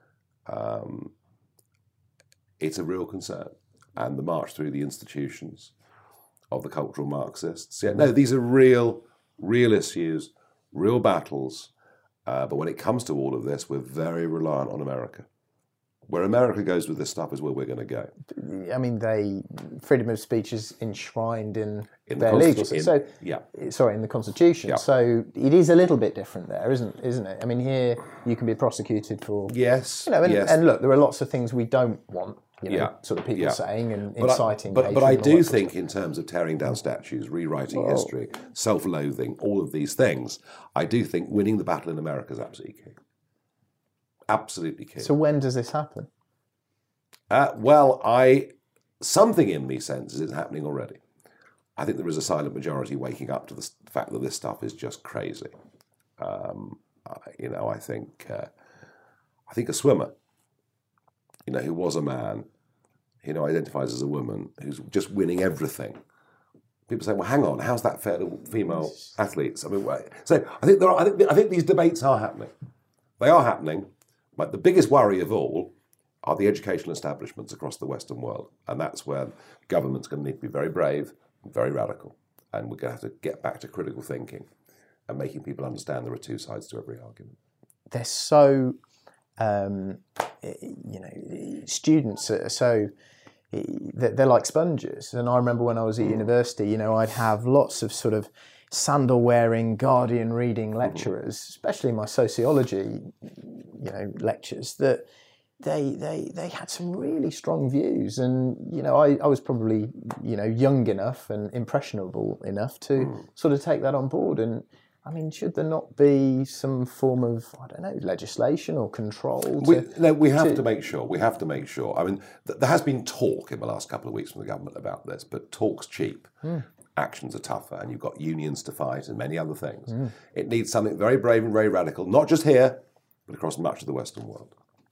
S3: um, it's a real concern. And the march through the institutions of the cultural Marxists. Yeah, no, these are real, real issues, real battles. Uh, but when it comes to all of this, we're very reliant on America. Where America goes with this stuff is where we're going to go.
S2: I mean, they freedom of speech is enshrined in,
S3: In the
S2: their
S3: Constitu-
S2: legal system.
S3: in-
S2: So,
S3: yeah.
S2: sorry, in the Constitution.
S3: Yeah.
S2: So it is a little bit different there, isn't isn't it? I mean, here you can be prosecuted for
S3: Yes,
S2: you know, and,
S3: yes.
S2: and look, there are lots of things we don't want. You know,
S3: Yeah.
S2: sort of people
S3: Yeah.
S2: saying and
S3: But I-
S2: inciting.
S3: But, but I
S2: hatred and all
S3: do
S2: that
S3: think, in terms of tearing down statues, rewriting
S2: Well-
S3: history, self-loathing, all of these things, I do think winning the battle in America is absolutely key. Absolutely key.
S2: So when does this happen?
S3: Uh, well, I something in me senses it's happening already. I think there is a silent majority waking up to the s- fact that this stuff is just crazy. Um, I, you know, I think uh, I think a swimmer, you know, who was a man, who now identifies as a woman, who's just winning everything. People say, "Well, hang on, how's that fair to female athletes?" I mean, why- so I think there are, I think I think these debates are happening. They are happening, but the biggest worry of all are the educational establishments across the Western world. And that's where government's going to need to be very brave, very radical. And we're going to have to get back to critical thinking and making people understand there are two sides to every argument.
S2: They're so, um, you know, students are so, they're they're like sponges. And I remember when I was at university, you know, I'd have lots of sort of sandal-wearing, Guardian-reading lecturers, especially my sociology, you know, lectures, that they they they had some really strong views. And, you know, I, I was probably, you know, young enough and impressionable enough to
S3: Mm.
S2: sort of take that on board. And, I mean, should there not be some form of, I don't know, legislation or control? To,
S3: We, no, we have
S2: to-
S3: to make sure. We have to make sure. I mean, th- there has been talk in the last couple of weeks from the government about this, but talk's cheap. Actions are tougher, and you've got unions to fight and many other things. It needs something very brave and very radical, not just here, but across much of the Western world.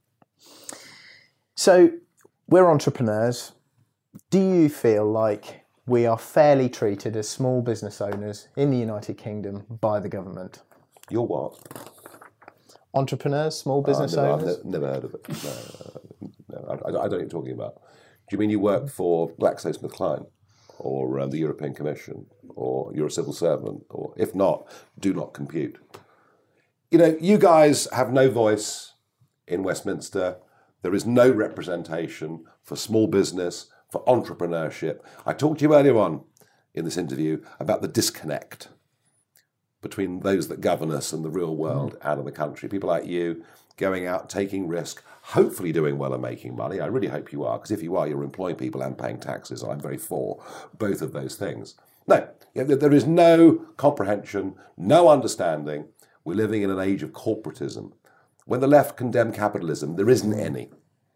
S2: So we're entrepreneurs. Do you feel like we are fairly treated as small business owners in the United Kingdom by the government?
S3: You're what?
S2: Entrepreneurs, small business
S3: Oh, no,
S2: owners?
S3: I've ne- never heard of it. No, no, I, I don't know what you're talking about. Do you mean you work for GlaxoSmithKline or um, the European Commission, or you're a civil servant, or if not, do not compute? You know, you guys have no voice in Westminster. There is no representation for small business, for entrepreneurship. I talked to you earlier on in this interview about the disconnect between those that govern us and the real world out of the country. People like you going out, taking risk, hopefully doing well and making money. I really hope you are, because if you are, you're employing people and paying taxes. I'm very for both of those things. No, there is no comprehension, no understanding. We're living in an age of corporatism. When the left condemn capitalism, there isn't any.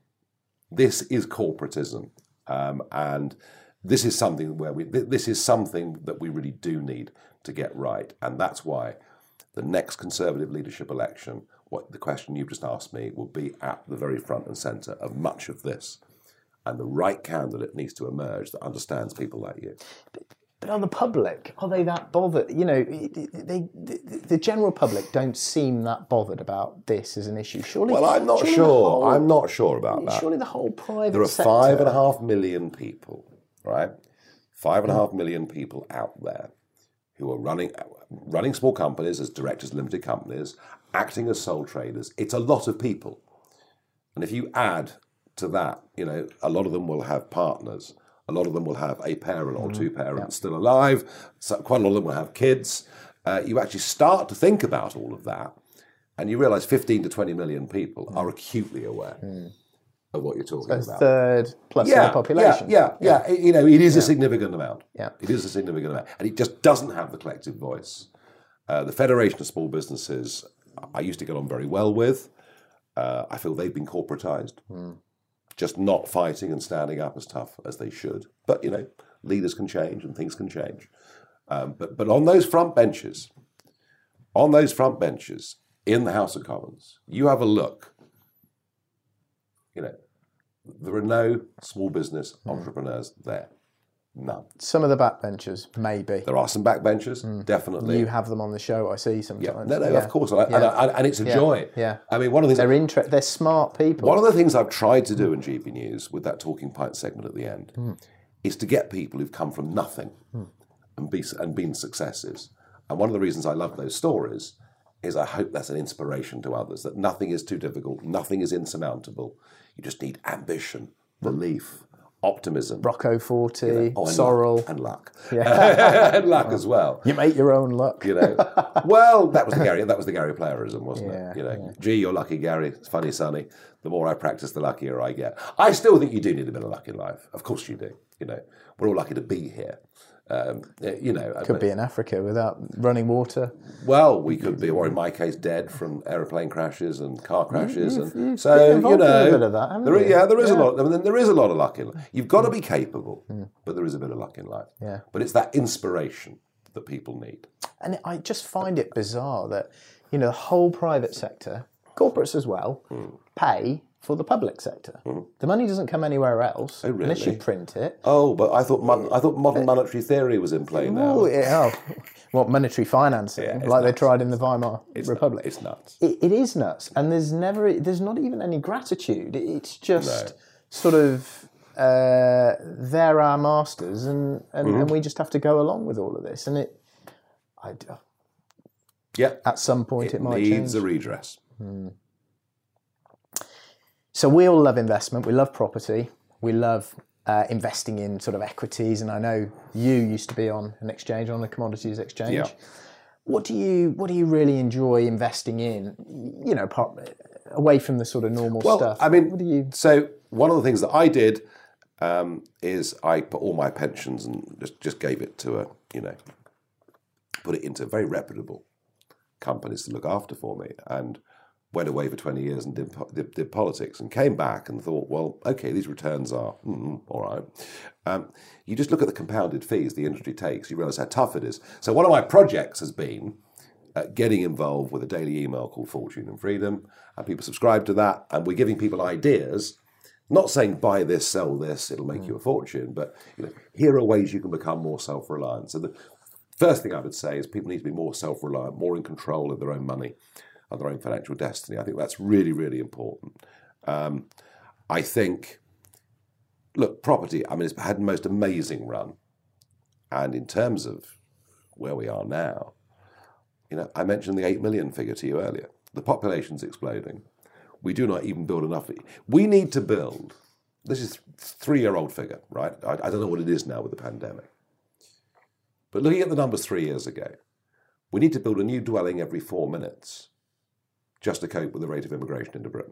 S3: This is corporatism. Um, and this is something where we, this is something that we really do need to get right. And that's why the next Conservative leadership election, what the question you've just asked me, will be at the very front and centre of much of this. And the right candidate needs to emerge that understands people like you.
S2: But are the public, are they that bothered? You know, they, they, the general public don't seem that bothered about this as an issue. Surely,
S3: Well, I'm not
S2: surely the
S3: sure.
S2: whole-
S3: I'm not sure about that.
S2: Surely the whole private
S3: There are
S2: sector.
S3: five and a half million people, right? Five and a half million people out there who are running running small companies as directors of limited companies, acting as sole traders. It's a lot of people. And if you add to that, you know, a lot of them will have partners. A lot of them will have a parent or two parents still alive. So quite a lot of them will have kids. Uh, you actually start to think about all of that, and you realise fifteen to twenty million people are acutely aware of what you're talking
S2: A
S3: about.
S2: third plus of the population.
S3: Yeah, yeah, yeah. You know, it is a significant amount.
S2: Yeah.
S3: It is a significant amount. And it just doesn't have the collective voice. Uh, the Federation of Small Businesses, I used to get on very well with. Uh, I feel they've been corporatised. Just not fighting and standing up as tough as they should. But, you know, leaders can change and things can change. Um, but, but on those front benches, on those front benches in the House of Commons, you have a look. You know, there are no small business entrepreneurs there. None.
S2: Some of the backbenchers, maybe.
S3: There are some backbenchers, definitely.
S2: You have them on the show, I see sometimes.
S3: No, no,
S2: Yeah.
S3: of course, and, I,
S2: Yeah.
S3: and, I, and it's a
S2: Yeah.
S3: joy.
S2: Yeah.
S3: I mean, one of the things.
S2: They're inter- They're smart people.
S3: One of the things I've tried to do in G B News with that Talking Pint segment at the end is to get people who've come from nothing and be and been successes. And one of the reasons I love those stories is I hope that's an inspiration to others, that nothing is too difficult, nothing is insurmountable. You just need ambition, belief, optimism.
S2: Rocco Forti,
S3: you know, oh, and
S2: Sorrel.
S3: luck, and luck.
S2: Yeah.
S3: and luck as well.
S2: You make your own luck.
S3: You know, well, that was the Gary. That was the Gary Playerism, wasn't
S2: Yeah,
S3: it? You know, gee, you're lucky, Gary. It's funny, Sonny. The more I practice, the luckier I get. I still think you do need a bit of luck in life. Of course, you do. You know, we're all lucky to be here. Um, you know,
S2: Could be in Africa without running water.
S3: Well, we could be, or in my case, dead from aeroplane crashes and car crashes,
S2: You've-
S3: and
S2: you've
S3: so
S2: been
S3: you
S2: involved in
S3: know,
S2: a bit of that, haven't
S3: there is,
S2: you?
S3: yeah, there is a
S2: Yeah.
S3: lot. I mean, there is a lot of luck in life. You've got to be capable, but there is a bit of luck in life.
S2: Yeah.
S3: But it's that inspiration that people need.
S2: And I just find it bizarre that, you know, the whole private sector, corporates as well, pay for the public sector. The money doesn't come anywhere else
S3: Oh,
S2: unless you
S3: really?
S2: print it.
S3: Oh, but I thought mon- I thought modern monetary theory was in play now.
S2: Oh, yeah, oh, what monetary financing,
S3: Yeah, it's
S2: like they
S3: nuts.
S2: tried in the Weimar
S3: It's
S2: Republic.
S3: It's nuts.
S2: It, it is nuts, and there's never, there's not even any gratitude. It- It's just
S3: No.
S2: sort of uh, they're our masters, and and,
S3: Mm-hmm.
S2: and we just have to go along with all of this. And it, I,
S3: Yeah,
S2: at some point, it,
S3: it
S2: might
S3: needs
S2: change.
S3: a redress.
S2: So we all love investment. We love property. We love uh, investing in sort of equities. And I know you used to be on an exchange, on a commodities exchange.
S3: Yeah.
S2: What do you What do you really enjoy investing in? You know, part, away from the sort of normal
S3: Well,
S2: stuff.
S3: I mean,
S2: what do you?
S3: so one of the things that I did um, is I put all my pensions and just, just gave it to a, you know, put it into very reputable companies to look after for me, and went away for twenty years and did, po- did, did politics, and came back and thought, well, okay, these returns are mm, all right. Um, you just look at the compounded fees the industry takes, you realise how tough it is. So one of my projects has been uh, getting involved with a daily email called Fortune and Freedom, and people subscribe to that, and we're giving people ideas, not saying buy this, sell this, it'll make you a fortune, but you know, here are ways you can become more self-reliant. So the first thing I would say is people need to be more self-reliant, more in control of their own money and their own financial destiny. I think that's really, really important. Um, I think, look, property, I mean, it's had the most amazing run. And in terms of where we are now, you know, I mentioned the eight million figure to you earlier. The population's exploding. We do not even build enough. We need to build, this is a three-year-old figure, right? I, I don't know what it is now with the pandemic. But looking at the numbers three years ago, we need to build a new dwelling every four minutes just to cope with the rate of immigration into Britain.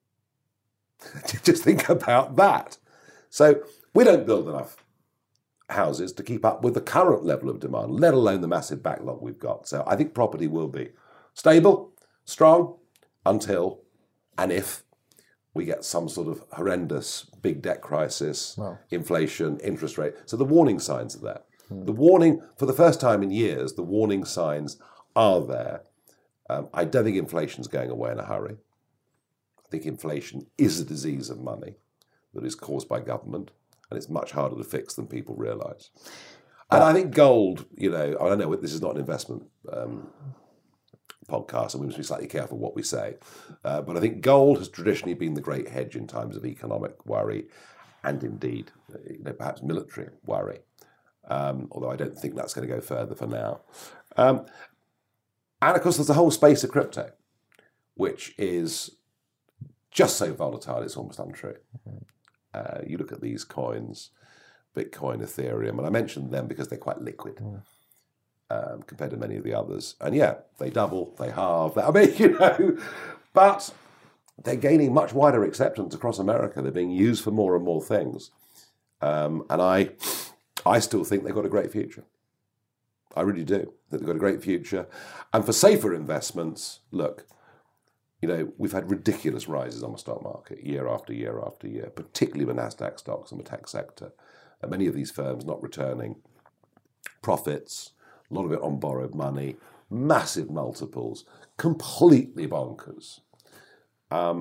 S3: Just think about that. So we don't build enough houses to keep up with the current level of demand, let alone the massive backlog we've got. So I think property will be stable, strong, until and if we get some sort of horrendous big debt crisis,
S2: Wow.
S3: inflation, interest rate. So the warning signs are there. The warning, for the first time in years, the warning signs are there. Um, I don't think inflation's going away in a hurry. I think inflation is a disease of money that is caused by government, and it's much harder to fix than people realise. And I think gold, you know, I don't know, this is not an investment um, podcast, and we must be slightly careful what we say. Uh, but I think gold has traditionally been the great hedge in times of economic worry and indeed, you know, perhaps military worry. Um, although I don't think that's going to go further for now. Um, and of course, there's a whole space of crypto, which is just so volatile, it's almost untrue. Uh, you look at these coins, Bitcoin, Ethereum, and I mentioned them because they're quite liquid um, compared to many of the others. And yeah, they double, they halve, they, I mean, you know, but they're gaining much wider acceptance across America. They're being used for more and more things. Um, and I... I still think they've got a great future. I really do. I think they've got a great future. And for safer investments, look, you know, we've had ridiculous rises on the stock market year after year after year, particularly with NASDAQ stocks and the tech sector. And many of these firms not returning profits, a lot of it on borrowed money, massive multiples, completely bonkers. Um,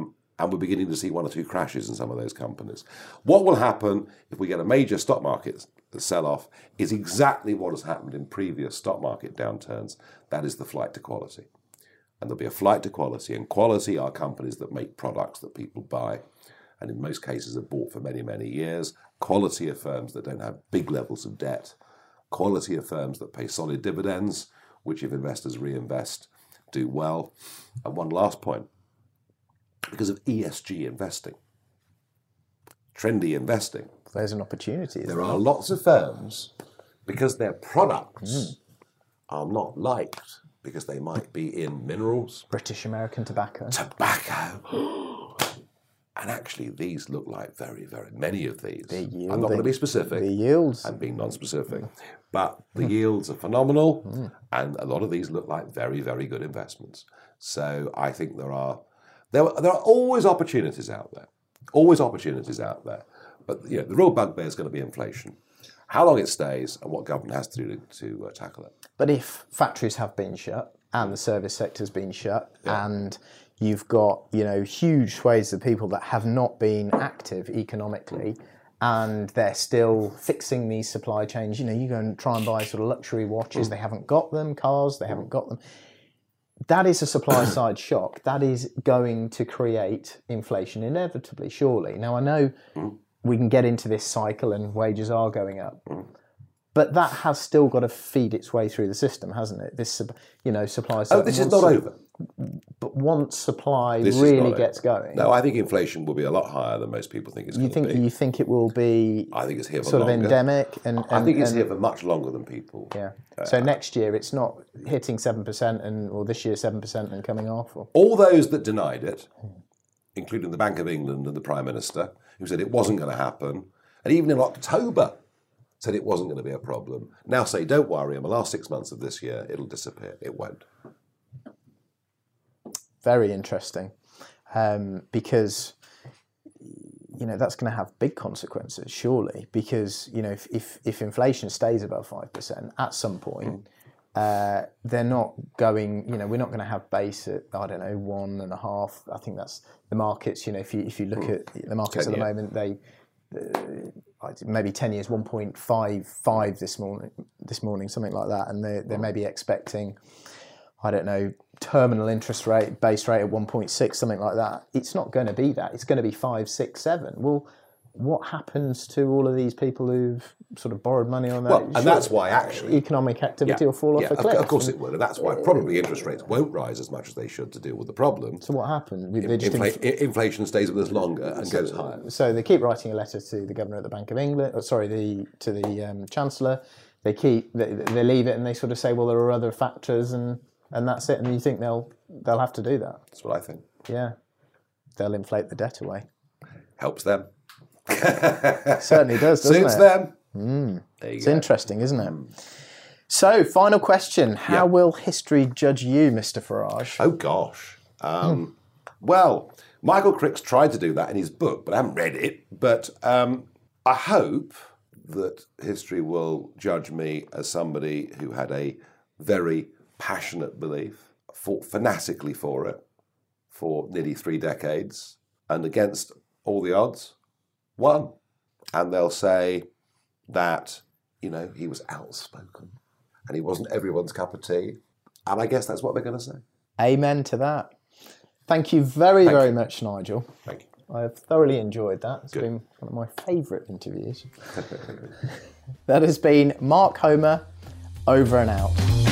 S3: and we're beginning to see one or two crashes in some of those companies. What will happen if we get a major stock market sell-off is exactly what has happened in previous stock market downturns. That is the flight to quality. And there'll be a flight to quality, and quality are companies that make products that people buy, and in most cases are bought for many, many years. Quality of firms that don't have big levels of debt. Quality of firms that pay solid dividends, which if investors reinvest, do well. And one last point, because of E S G investing, trendy investing,
S2: There's an opportunity.
S3: there are lots of firms, because their products
S2: Mm.
S3: are not liked, because they might be in minerals,
S2: British American tobacco.
S3: tobacco. And actually, these look like very, very many of these.
S2: They're
S3: I'm not going to be
S2: yielding.
S3: specific.
S2: The yields.
S3: I'm being non-specific. But the yields are phenomenal, and a lot of these look like very, very good investments. So I think there are there, there are always opportunities out there. Always opportunities out there. But you know, the real bugbear is going to be inflation. How long it stays and what government has to do to, to uh, tackle it.
S2: But if factories have been shut and the service sector's been shut, and you've got, you know, huge swathes of people that have not been active economically, and they're still fixing these supply chains. You know, you go and try and buy sort of luxury watches, they haven't got them, cars, they haven't got them. That is a supply side shock. That is going to create inflation inevitably, surely. Now, I know we can get into this cycle and wages are going up. But that has still got to feed its way through the system, hasn't it? This, you know, supply side.
S3: Oh, this is not over.
S2: But once supply
S3: This is
S2: really
S3: not
S2: gets
S3: over.
S2: going,
S3: No, I think inflation will be a lot higher than most people think it's
S2: you
S3: going
S2: think
S3: to be.
S2: you think it will be
S3: I think it's here for
S2: sort
S3: longer.
S2: of endemic, and, and
S3: I think it's
S2: and-
S3: here for much longer than people.
S2: yeah. So next year it's not hitting seven percent, and or this year seven percent and coming off. Or,
S3: All those that denied it, including the Bank of England and the Prime Minister, who said it wasn't going to happen, and even in October said it wasn't going to be a problem, now say, don't worry, in the last six months of this year, it'll disappear. It won't.
S2: very interesting, um, because you know that's going to have big consequences, surely. Because you know if if, if inflation stays above five percent at some point, uh, they're not going. You know, we're not going to have base at I don't know one and a half. I think that's the markets. You know, if you if you look at the markets at the
S3: ten-year.
S2: moment, they. Uh, maybe ten years, one point five five this morning, this morning, something like that, and they they may be expecting, I don't know, terminal interest rate, base rate at one point six, something like that. It's not going to be that. It's going to be five, six, seven. Well, what happens to all of these people who've sort of borrowed money on that?
S3: Well, and that's why actually
S2: economic activity will fall
S3: yeah,
S2: off a
S3: of-
S2: cliff.
S3: Of course it will, and that's why probably interest rates won't rise as much as they should to deal with the problem.
S2: So what happened? They just
S3: Infla- i- inflation stays with us longer and goes higher.
S2: So they keep writing a letter to the governor of the Bank of England, or sorry, the to the um, chancellor. They keep they, they leave it, and they sort of say, well, there are other factors, and, and that's it. And you think they'll they'll have to do that?
S3: That's what I think.
S2: Yeah, they'll inflate the debt away.
S3: Helps them.
S2: Certainly does, doesn't
S3: Suits
S2: it?
S3: them. Mm. There you
S2: It's
S3: go.
S2: interesting, isn't it? So, final question: how
S3: Yeah.
S2: will history judge you, Mister Farage?
S3: Oh gosh. Um, Well, Michael Crick's tried to do that in his book, but I haven't read it. But um, I hope that history will judge me as somebody who had a very passionate belief, fought fanatically for it for nearly three decades, and against all the odds, won. And they'll say that, you know, he was outspoken and he wasn't everyone's cup of tea. And I guess that's what they're going to say.
S2: Amen to that. Thank you very,
S3: Thank
S2: very
S3: you.
S2: much, Nigel.
S3: Thank you.
S2: I have thoroughly enjoyed that. It's
S3: Good.
S2: been one of my favourite interviews. That has been Mark Homer, over and out.